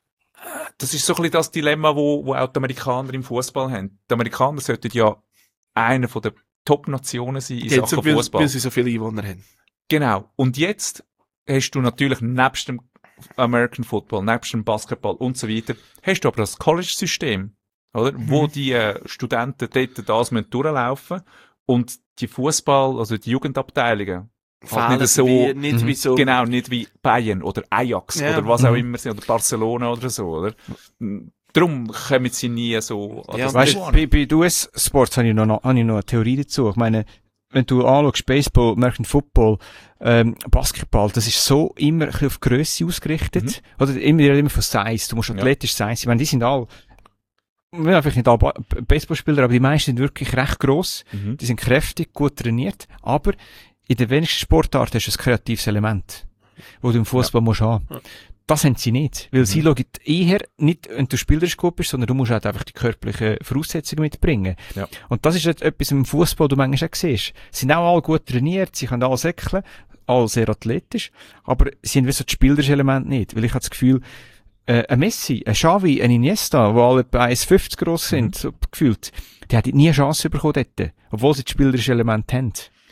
Das ist so ein bisschen das Dilemma, wo, wo auch die Amerikaner im Fußball haben. Die Amerikaner sollten ja einer von der Top-Nationen sein in Die haben Sachen so viel, Fußball. weil sie so viele Einwohner haben. Genau. Und jetzt hast du natürlich nebst dem American Football, nebst dem Basketball und so weiter, hast du aber das College-System, oder? Wo die äh, Studenten dort das müssen durchlaufen und die Fußball, also die Jugendabteilungen, halt nicht so, wie, nicht Mhm. wie so. genau, nicht wie Bayern oder Ajax Ja. oder was auch Mhm. immer sie, oder Barcelona oder so, oder? Darum kommen sie nie so an Ja, das Weißt Niveau du, an. bei, bei den U S-Sports habe ich noch, noch, habe ich noch eine Theorie dazu. Ich meine, wenn du anschaust, Baseball, American Football, ähm, Basketball, das ist so immer ein bisschen auf Grösse ausgerichtet. Oder immer, immer von Size. Du musst Ja. athletisch sein. Ich meine, die sind alle, ja, vielleicht nicht alle Ba- Baseballspieler, aber die meisten sind wirklich recht gross. Mhm. Die sind kräftig, gut trainiert. Aber in den wenigsten Sportarten hast du ein kreatives Element, wo du im Fußball musst haben. Ja. Das haben sie nicht. Weil Mhm. sie schauen eher nicht, wenn du spielerisch gut bist, sondern du musst halt einfach die körperlichen Voraussetzungen mitbringen. Ja. Und das ist jetzt etwas im Fußball, du manchmal auch siehst. Sie sind auch alle gut trainiert, sie können alle säckeln, alle sehr athletisch, aber sie haben wie so das spielerische Element nicht. Weil ich habe das Gefühl, äh, ein Messi, ein Xavi, ein Iniesta, die alle etwa eins Komma fünfzig gross sind, so gefühlt, die hätten nie eine Chance bekommen dort, obwohl sie das spielerische Element haben.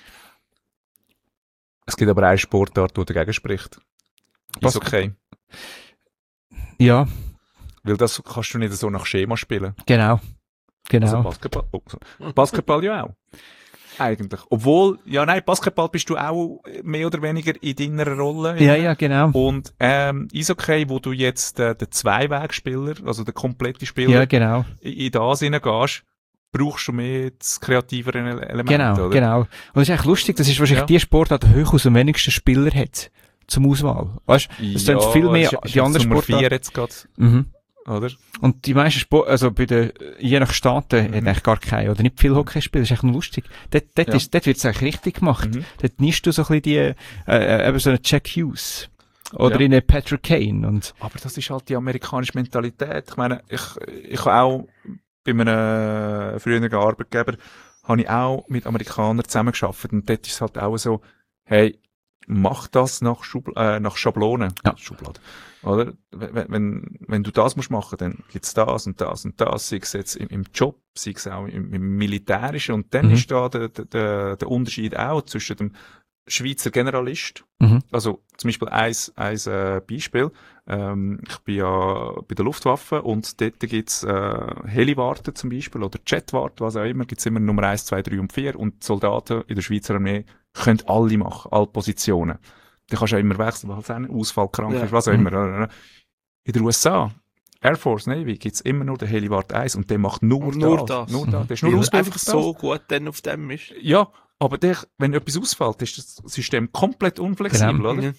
Es gibt aber eine Sportart, die dagegen spricht. Was- Ist okay. Ja, Weil das kannst du nicht so nach Schema spielen. genau. Genau. Also Basketball, oh, so. Basketball ja auch. Eigentlich. Obwohl, ja nein, Basketball bist du auch mehr oder weniger in deiner Rolle. ja, ja, genau. Und ähm, Eishockey, wo du jetzt äh, den Zweiwegspieler, also den kompletten Spieler, Ja, genau. in, in das hineingehst, brauchst du mehr das kreativere Ele- Element, Genau, oder? genau. Und das ist eigentlich lustig, das ist wahrscheinlich Ja. die Sportart, die höchstens am wenigsten Spieler hat zum Auswahl. Weißt du, es sind viel mehr ist, ist die anderen Nummer vier Sportarten. jetzt gerade, Mhm. oder? Und die meisten Sport, also bei den, je nach Staaten, Mhm. hat eigentlich gar keine, oder nicht viel Hockey spielen, das ist echt noch lustig. Dort, dort, Ja. ist, dort wird es eigentlich richtig gemacht. Mhm. Dort nimmst du so ein bisschen die, äh, äh, eben so einen Jack Hughes. Oder Ja. in einen Patrick Kane. Und, Aber das ist halt die amerikanische Mentalität. Ich meine, ich, ich habe auch bei einem früheren Arbeitgeber habe ich auch mit Amerikanern zusammengearbeitet und dort ist es halt auch so, hey, mach das nach, Schubl äh, nach Schablonen. Ja. Schublade. Oder? Wenn, wenn, wenn du das musst machen, dann gibt's das und das und das, sei es jetzt im, im Job, sei es auch im, im Militärischen und dann Mhm. ist da der, der, der Unterschied auch zwischen dem Schweizer Generalist, mhm. also zum Beispiel eins, eins äh, Beispiel. Ähm, ich bin ja bei der Luftwaffe und dort gibt's äh, Heliwarten zum Beispiel oder Jetwarten, was auch immer, gibt's immer Nummer eins, zwei, drei und vier und die Soldaten in der Schweizer Armee können alle machen, alle Positionen. Da kannst du auch immer wechseln, weil es auch ein Ausfall krank Ja. ist, was auch Mhm. immer. In den U S A, Air Force, Navy, gibt's immer nur den Heliwart eins und der macht nur, Und nur das. das. Nur Mhm. das. Der ist nur Weil er ausgebildet einfach auf das. so gut dann auf dem ist. Ja, aber der, wenn etwas ausfällt, ist das System komplett unflexibel, Genau. oder? Mhm.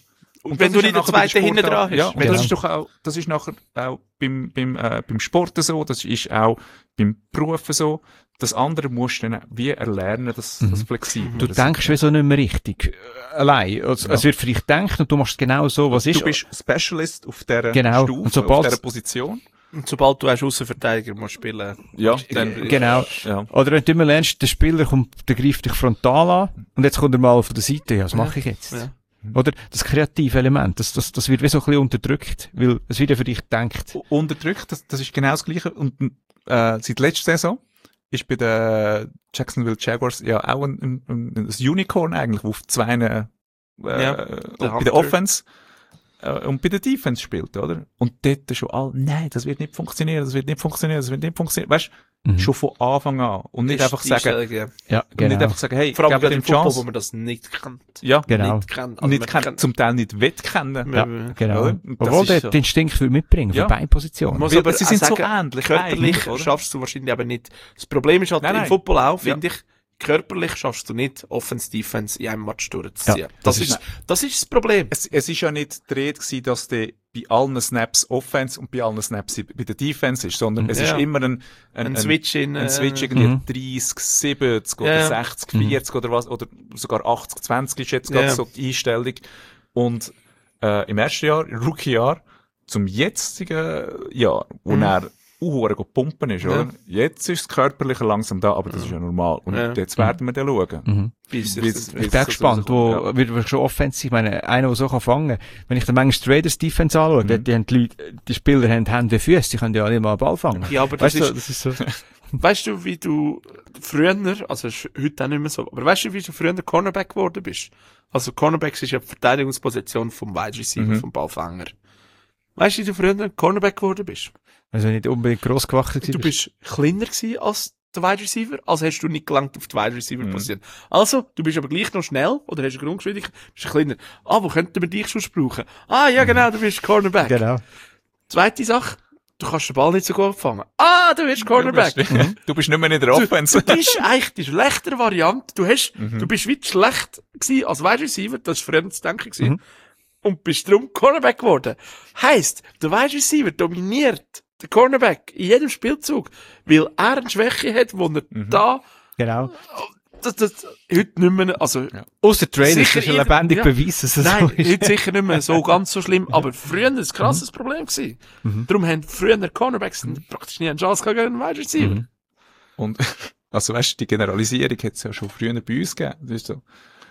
Und wenn das du ist nicht den ja nachher bei zweiten hinten Sportart- dran hast. Ja, und Genau. das ist doch auch, das ist nachher auch beim, beim, äh, beim Sport so, das ist auch beim Beruf so. Das andere musst du dann wie erlernen, das, das flexibel. Du das denkst wie so nicht mehr richtig. Äh, Allein. Es, Ja. es wird für dich gedacht und du machst genau so, was ist. Du bist Specialist auf dieser Genau. Stufe, Und sobald- auf dieser Position. Und sobald du als Aussenverteidiger musst spielen, Ja, dann, Genau. Ja. Oder wenn du immer lernst, der Spieler kommt, der greift dich frontal an und jetzt kommt er mal von der Seite. Ja, was mache ich jetzt? Ja. Oder das kreative Element, das, das, das wird wie so ein bisschen unterdrückt, weil es wieder für dich denkt. Unterdrückt, das, das ist genau das Gleiche. Und äh, seit letzter Saison ist bei den Jacksonville Jaguars ja auch ein, ein, ein, ein Unicorn eigentlich, wo auf zwei äh, Ja, und der bei der Hunter. Offense äh, und bei der Defense spielt, oder? Und dort schon all, nein, das wird nicht funktionieren, das wird nicht funktionieren, das wird nicht funktionieren. Weißt du, Mhm. schon von Anfang an. Und nicht ist einfach die sagen, Einstellung, ja. Ja, und genau. nicht einfach sagen, hey, Vor allem gib gerade dem im Football, Chance. wo man das nicht kennt. Ja, Genau. Nicht kennt. und nicht man kennt, kennt- zum Teil nicht wettkennen. Ja, man- genau. oder? Und das Obwohl ist der so. den Instinkt will mitbringen, Ja. für beide Positionen. Muss Weil aber sie auch sind so sagen, ähnlich körperlich eigentlich, oder? schaffst du wahrscheinlich aber nicht. Das Problem ist halt Nein, im nein. Football auch, Ja. finde ich, körperlich schaffst du nicht Offense, Defense in einem Match durchzuziehen. Ja, das, das ist, ist- das ist das Problem. Es, es ist ja nicht die Rede gewesen, dass der bei allen Snaps Offense und bei allen Snaps bei der Defense ist, sondern es Ja. ist immer ein, ein, Ein Switch in, ein äh, Switch irgendwie Mhm. dreißig, siebzig oder Ja. sechzig, Mhm. vierzig oder was, oder sogar achtzig, zwanzig ist jetzt Ja. gerade so die Einstellung. Und äh, im ersten Jahr, im Rookie-Jahr, zum jetzigen Jahr, wo Mhm. er uhuere go pumpen ist, Ja. oder? Jetzt ist das Körperliche langsam da, aber das ist ja normal. Und Ja. jetzt werden wir dann schauen. Mhm. Bis Wie- es- wie- Ich bin auch gespannt, wo wird wird schon offensiv, ich meine, einer, der so kann fangen. Wenn ich dann manchmal die Raiders Defense anschaue, Mhm. die, die, haben die, Leute, die Spieler haben Hände wie Füße, die können ja alle mal einen Ball fangen. Ja, aber das Weißt du, ist, das ist so. weißt du, wie du früher, also ist heute auch nicht mehr so, aber weißt du, wie du früher Cornerback geworden bist? Also Cornerbacks ist ja die Verteidigungsposition vom Wide Receiver, Mhm. vom Ballfänger. Weißt du, wie du früher Cornerback geworden bist? Also nicht unbedingt gross gewachsen Du bist kleiner gewesen als der Wide Receiver, also hast du nicht gelangt auf die Wide Receiver Position. Also, du bist aber gleich noch schnell, oder hast eine Grundgeschwindigkeit, bist ein kleiner. Ah, wo könnten wir dich schon brauchen? Ah, ja genau, du bist Cornerback. Genau. Zweite Sache, du kannst den Ball nicht so gut fangen. Ah, du bist Cornerback. Du bist, du bist nicht mehr in der Offense. Du bist eigentlich die schlechtere Variante. Du hast, Mhm. du bist wie schlecht gewesen als Wide Receiver, das war früher zu denken gewesen. Mhm. Und bist darum Cornerback geworden. Heisst, der Wide Receiver dominiert den Cornerback in jedem Spielzug, weil er eine Schwäche hat, wo er Mhm. da, Genau. das, das, heute nicht mehr, also, Ja. Ausser Trailers, das Sicher ist ein ihr- lebendig ja. Beweis, dass es nein, so ist. heute sicher nicht mehr so ganz so schlimm, aber früher ein krasses Problem gewesen. Mhm. Darum haben früher Cornerbacks praktisch nie eine Chance gehabt gegen einen Wide Receiver. Mhm. Und, also weißt du, die Generalisierung hat es ja schon früher bei uns gegeben. Das ist so,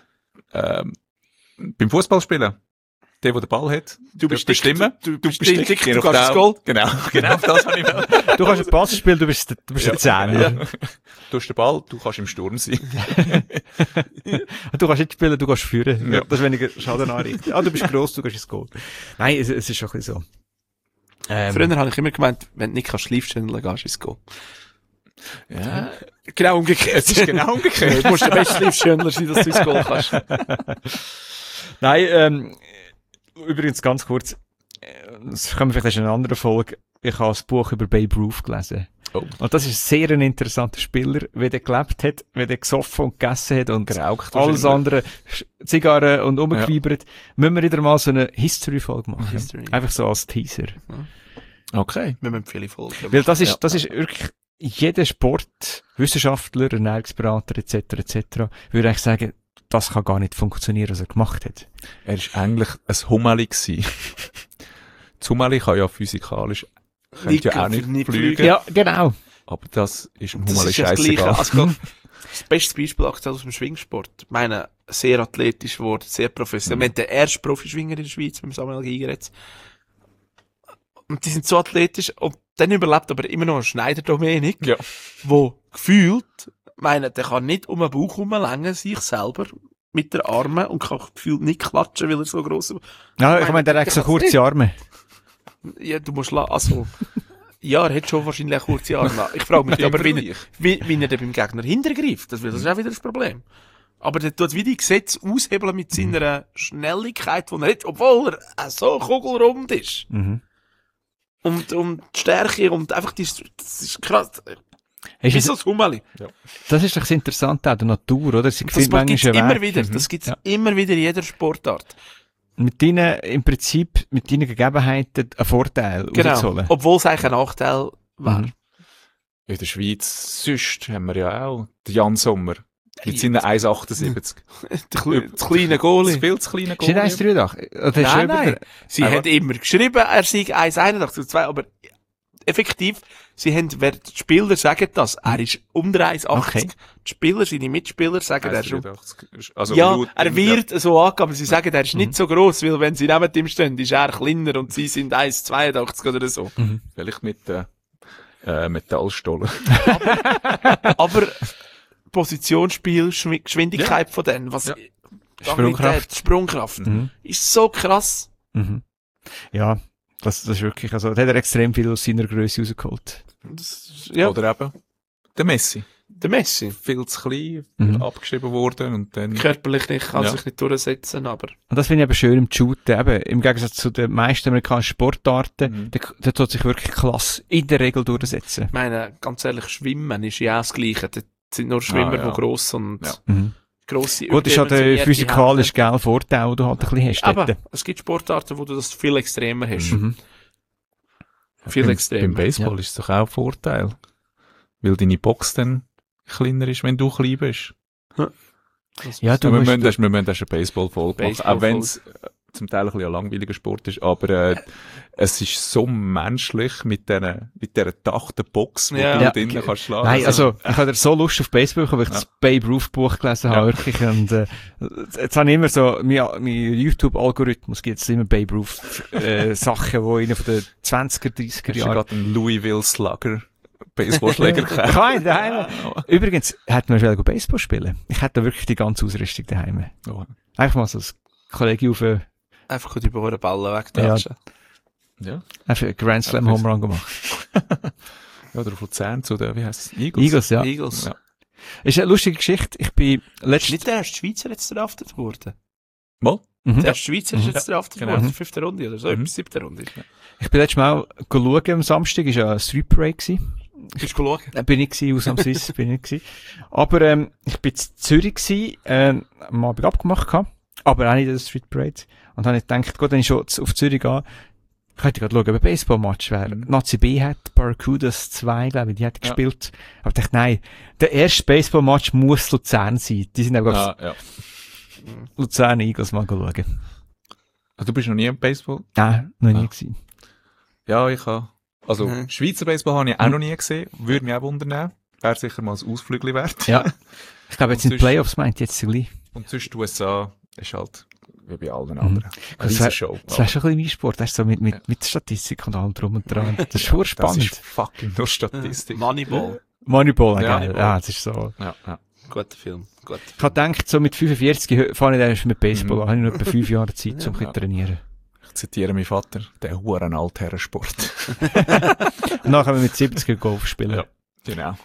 ähm, beim Fußballspielen, der, der den Ball hat, Du bist bestimmen. dick, du, du bist bist dick, je du kannst das nachdem- Goal. Genau, genau, das habe ich will. Du kannst einen Pass spielen, du bist, der- du bist der Zehner. Ja. Du hast den Ball, du kannst im Sturm sein. Du kannst nicht spielen, du kannst führen. Ja. Das ist weniger Schaden anrichten. Ah, du bist gross, du gehst ins Goal. Nein, es, es ist schon ein bisschen so. Ähm, Früher habe ich immer gemeint, wenn du nicht kannst Schleifstellen, gehst du ins Goal. Ja. Genau umgekehrt. Es ist genau umgekehrt. Du musst der beste Schleifstellen sein, dass du ins Goal kannst. Nein, ähm, übrigens ganz kurz, äh, das können wir vielleicht in einer anderen Folge. Ich habe das Buch über Babe Ruth gelesen. Oh. Und das ist sehr ein interessanter Spieler, wie der gelebt hat, wie der gesoffen und gegessen hat und Geraucht alles wahrscheinlich. andere, Sch- Zigarren und umgequiebert. Müssen wir wieder mal so eine History-Folge machen. History. Einfach so als Teaser. Okay. Wir müssen viele Folgen. Weil das ist, Ja. das ist wirklich, jeder Sport, Wissenschaftler, Ernährungsberater et cetera et cetera würde eigentlich sagen, das kann gar nicht funktionieren, was er gemacht hat. Er ist eigentlich ein Hummeli gsi. Das Hummeli kann ja physikalisch, Nicht könnte ja auch nicht nicht fliegen. fliegen, Ja, genau. aber das ist dem Das Hummeli ist ja das Gleiche. scheißegal. Also, das beste Beispiel aktuell aus dem Schwingsport. Ich meine, sehr athletisch geworden, sehr professionell. Mhm. Wir haben den ersten Profischwinger in der Schweiz, mit Samuel Giger jetzt. Und die sind so athletisch, und dann überlebt aber immer noch ein Schneider-Dominik, Ja. wo gefühlt, ich meine, der kann nicht um den Bauch rumlängen, sich selber, mit den Armen, und kann gefühlt nicht klatschen, weil er so gross ist. Ja, ich meine, meine, der hat so der kurze kann's Arme. Ja, du musst la also, ja, er hat schon wahrscheinlich kurze Arme. Ich frage mich, aber wie, er- wie, wie er dann beim Gegner hintergreift, das, das ist auch wieder das Problem. Aber der tut wie die Gesetze aushebeln mit seiner Schnelligkeit, die er hat, obwohl er äh, so kugelrund ist. Mhm. Und, und die Stärke und einfach die, das ist krass. Ist Wie es, so das Hummeli. das ist doch das Interessante an der Natur, oder? Sie Das findet gibt's manchmal einen immer Weg. wieder. Mhm. Das gibt's Ja. immer wieder in jeder Sportart. mit deinen, im Prinzip, mit deinen Gegebenheiten einen Vorteil Genau. rauszuholen. Obwohl es eigentlich ein Nachteil wäre. Mhm. In der Schweiz, sonst haben wir ja auch den Jan Sommer. Mit seinen eins Komma achtundsiebzig. Das kleine Das Goalie. viel zu kleine Ist nicht eins Goalie. Komma dreiundachtzig? Oder ist Nein, er über nein. der- Sie Aber- haben immer geschrieben, er sei eins Komma einundachtzig und zwei, aber effektiv, sie haben, wer, die Spieler sagen das, er ist unter eins Komma achtzig. Okay. Die Spieler, seine Mitspieler sagen, er ist um, eins Komma dreiundachtzig. Also ja, laut- er wird so angegeben, aber sie sagen, er ist nicht so gross, weil wenn sie neben ihm stehen, ist er kleiner und sie sind eins Komma zweiundachtzig oder so. Vielleicht mit der äh, Metallstollen. Aber Positionsspiel, Schwi- Geschwindigkeit von denen, was, Ja. Sprungkraft. Sprungkraft, Mhm. ist so krass. Mhm. Ja, das, das ist wirklich, also, da hat er extrem viel aus seiner Größe rausgeholt. Das, ja, Oder eben der Messi. der Messi. Viel zu klein, Mhm. abgeschrieben worden und dann... Körperlich nicht, kann Ja. sich nicht durchsetzen, aber Und das finde ich eben schön im Shooten, eben, im Gegensatz zu den meisten amerikanischen Sportarten, Mhm. der, der tut sich wirklich klasse in der Regel durchsetzen. ich meine, ganz ehrlich, Schwimmen ist ja auch das Gleiche. Das sind nur Schwimmer, Ah, ja. die gross und Ja. Mhm. grosse, Gut, das ist ja der überdimensionierte physikalische geile Vorteil, den du halt ein bisschen hast. Hände. dort. Aber es gibt Sportarten, wo du das viel extremer hast. Mhm. Viel beim, extremer. Beim Baseball ist es doch auch ein Vorteil. Weil deine Box dann kleiner ist, wenn du klein bist. Das- Ja, du Ja, wir, musst, müssen, das, wir müssen das eine Baseball-Folge machen. Baseball-Folge. Auch wenn es äh, zum Teil ein bisschen ein langweiliger Sport ist. Aber äh, es ist so menschlich mit dieser mit dieser gedachten Box, wo Ja. du Ja. drinnen kannst schlagen. Nein, also, ich habe so Lust auf Baseball, weil ich das Babe Ruth Buch gelesen habe, wirklich. Und, äh, jetzt habe ich immer so, mein, mein YouTube-Algorithmus gibt es immer Babe Ruth, äh, Sachen, die in den zwanziger, dreißiger hast du Jahren. gerade einen Louisville Slugger Baseballschläger gekauft. Kein daheim. Übrigens, hätten wir schon Baseball spielen. Ich hätte da wirklich die ganze Ausrüstung daheim. Oh. Einfach mal so ein Kollege auf, äh, Einfach gut über eure Ballen wegtatschen. Ja. einfach einen Grand Slam Ja, Home Run gemacht. Ja, oder auf Luzern zu den, wie heisst es? Eagles. Eagles, ja. Eagles. Ja. Ist eine lustige Geschichte. Ich bin Ist letztes, nicht der erste Schweizer jetzt draftet worden? Mal? mhm. Der erste Schweizer ist jetzt draftet genau. worden, fünfte Runde oder so, Mhm. etwas, siebte Runde. ich bin letztes Mal schauen am Samstag, ist ja ein Street Parade gewesen. Bist du schauen? Äh, bin ich gewesen, ausnahmsweise bin ich gewesen. Aber, ähm, ich bin in Zürich gewesen, ähm, am Abend abgemacht gehabt, aber auch nicht in der Street Parade. Und dann habe ich gedacht, gut, wenn ich schon auf Zürich gehe, könnte ich gerade schauen, ob ein Baseball-Match wäre. Mhm. Nazi B hat Barracudas zwei, glaube ich, die hat Ja. gespielt. Aber ich dachte, nein, der erste Baseball-Match muss Luzern sein. Die sind eben Ah, ja. Luzern Eagles mal schauen. Ah, du bist noch nie im Baseball? Nein, noch nie Ah. gewesen. Ja, ich habe. Also, Mhm. Schweizer Baseball habe ich auch noch nie gesehen. Würde mich auch wundern. Wäre sicher mal ein Ausflügel wert. Ja. Ich glaube, jetzt Und sind die sonst- Playoffs meint jetzt gleich. Und sonst die U S A ist halt wie bei allen anderen. Eine Das riesen wär- Show. Das wäre schon ein bisschen mein Sport, weißt du, so mit, mit, Ja. mit Statistik und allem drum und dran. Das ist schon Das spannend. ist fucking nur Statistik. Moneyball. Moneyball, Ja, geil. Moneyball. Ja, das ist so. Ja, ja. Guter Film. Guter Ich habe gedacht, so mit fünfundvierzig fange ich dann erst mit Baseball Mhm. an. Habe ich noch etwa fünf Jahre Zeit, um Ja. ein bisschen zu trainieren. Ich zitiere meinen Vater, der huren Altherrensport. Und dann können wir mit siebzig Golf spielen. Ja. Genau.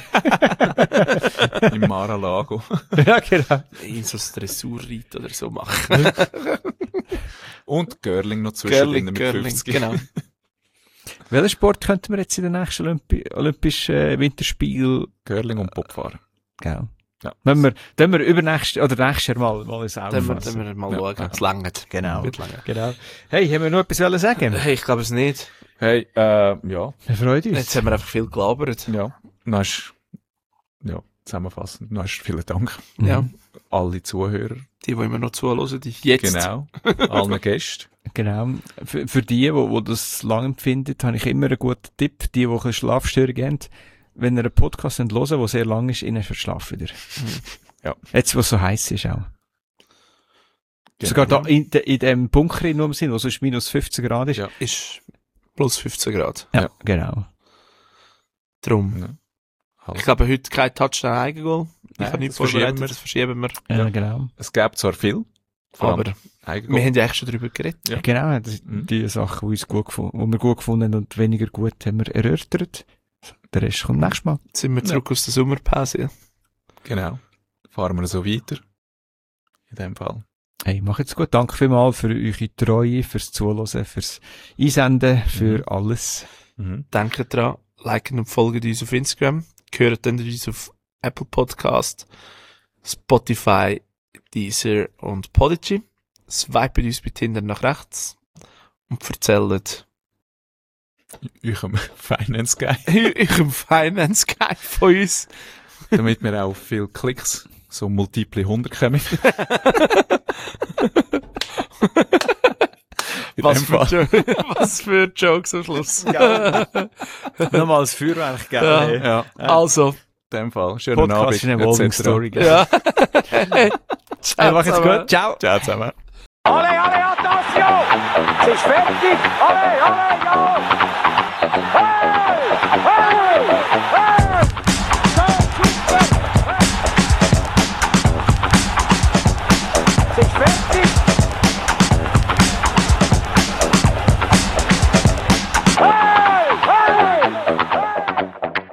Im Mar-a-Lago. Ja, genau. Film. So ein Dressurreit oder so machen. Und Girling noch zwischendrin Girling, mit Girling, fünfzig. genau. Welchen Sport könnten wir jetzt in den nächsten Olympi Olympischen äh, Winterspielen, Girling und Bobfahren. genau. Ja. Wenn wir, dann wir übernächst, oder nächstes Jahr mal, mal ins Auge Dann wir, fassen. dann wir mal Ja. schauen. Ja. Es langt. Genau. Wird lange. Genau. Hey, haben wir noch etwas wollen sagen? Hey, ich glaube es nicht. Hey, äh, ja. Wir freuen uns. Jetzt haben wir einfach viel gelabert. Ja. Dann hast, ja, zusammenfassend, dann hast vielen Dank. Ja. Mhm. Alle Zuhörer. Die, die immer noch zuhören, die jetzt. Genau. Allen Gästen. Genau. Für, für die, die, die das lang empfinden, habe ich immer einen guten Tipp. Die, die ein bisschen Schlafstörungen haben, wenn ihr einen Podcast hören, der sehr lang ist, ihnen verschlafen wieder. Ja. Jetzt, wo es so heiß ist auch. Genau. Sogar da in, de, in dem Bunker in nur sind, wo sonst minus fünfzehn Grad ist. Ja. Ist plus fünfzehn Grad. Ja, Ja. genau. Drum. Ja. Halt. Ich glaube, heute kein Touchdown Eigengoal. Ich Nein, habe nichts das verschieben vorbereitet, wir. das verschieben wir. Ja, Ja. genau. Es gäbe zwar viel, vor allem Aber Eigengoal. wir haben ja echt schon darüber geredet. Ja. Genau, das sind Mhm. die Sachen, die, uns gut gefunden, die wir gut gefunden haben und weniger gut haben wir erörtert. Der Rest kommt nächstes Mal. Jetzt sind wir zurück aus der Sommerpause. Genau. Fahren wir so weiter. In dem Fall. Hey, macht's gut. Danke vielmals für eure Treue, fürs Zuhören, fürs Einsenden, für Mhm. alles. Mhm. Denkt dran, liken und folgen uns auf Instagram. Hören dann uns auf Apple Podcast, Spotify, Deezer und Podigy. swipen uns bei Tinder nach rechts und erzählen Eurem Finance Guy. eurem Finance Guy von uns. Damit wir auch viel Klicks, so multiple hundert kommen. In Was dem für, Fall. Jo- was für Jokes am Schluss. Nochmal als Feuerwerk, gell? Ja. Hey. Ja, in Also, dem Fall. Schönen Podcast Abend. ist eine Evolving et cetera. Story, gell? ja. Hey, mach jetzt zusammen. gut. Ciao. Ciao zusammen. Alle, alle, Attention! Es ist fertig! Alle, alle, ja!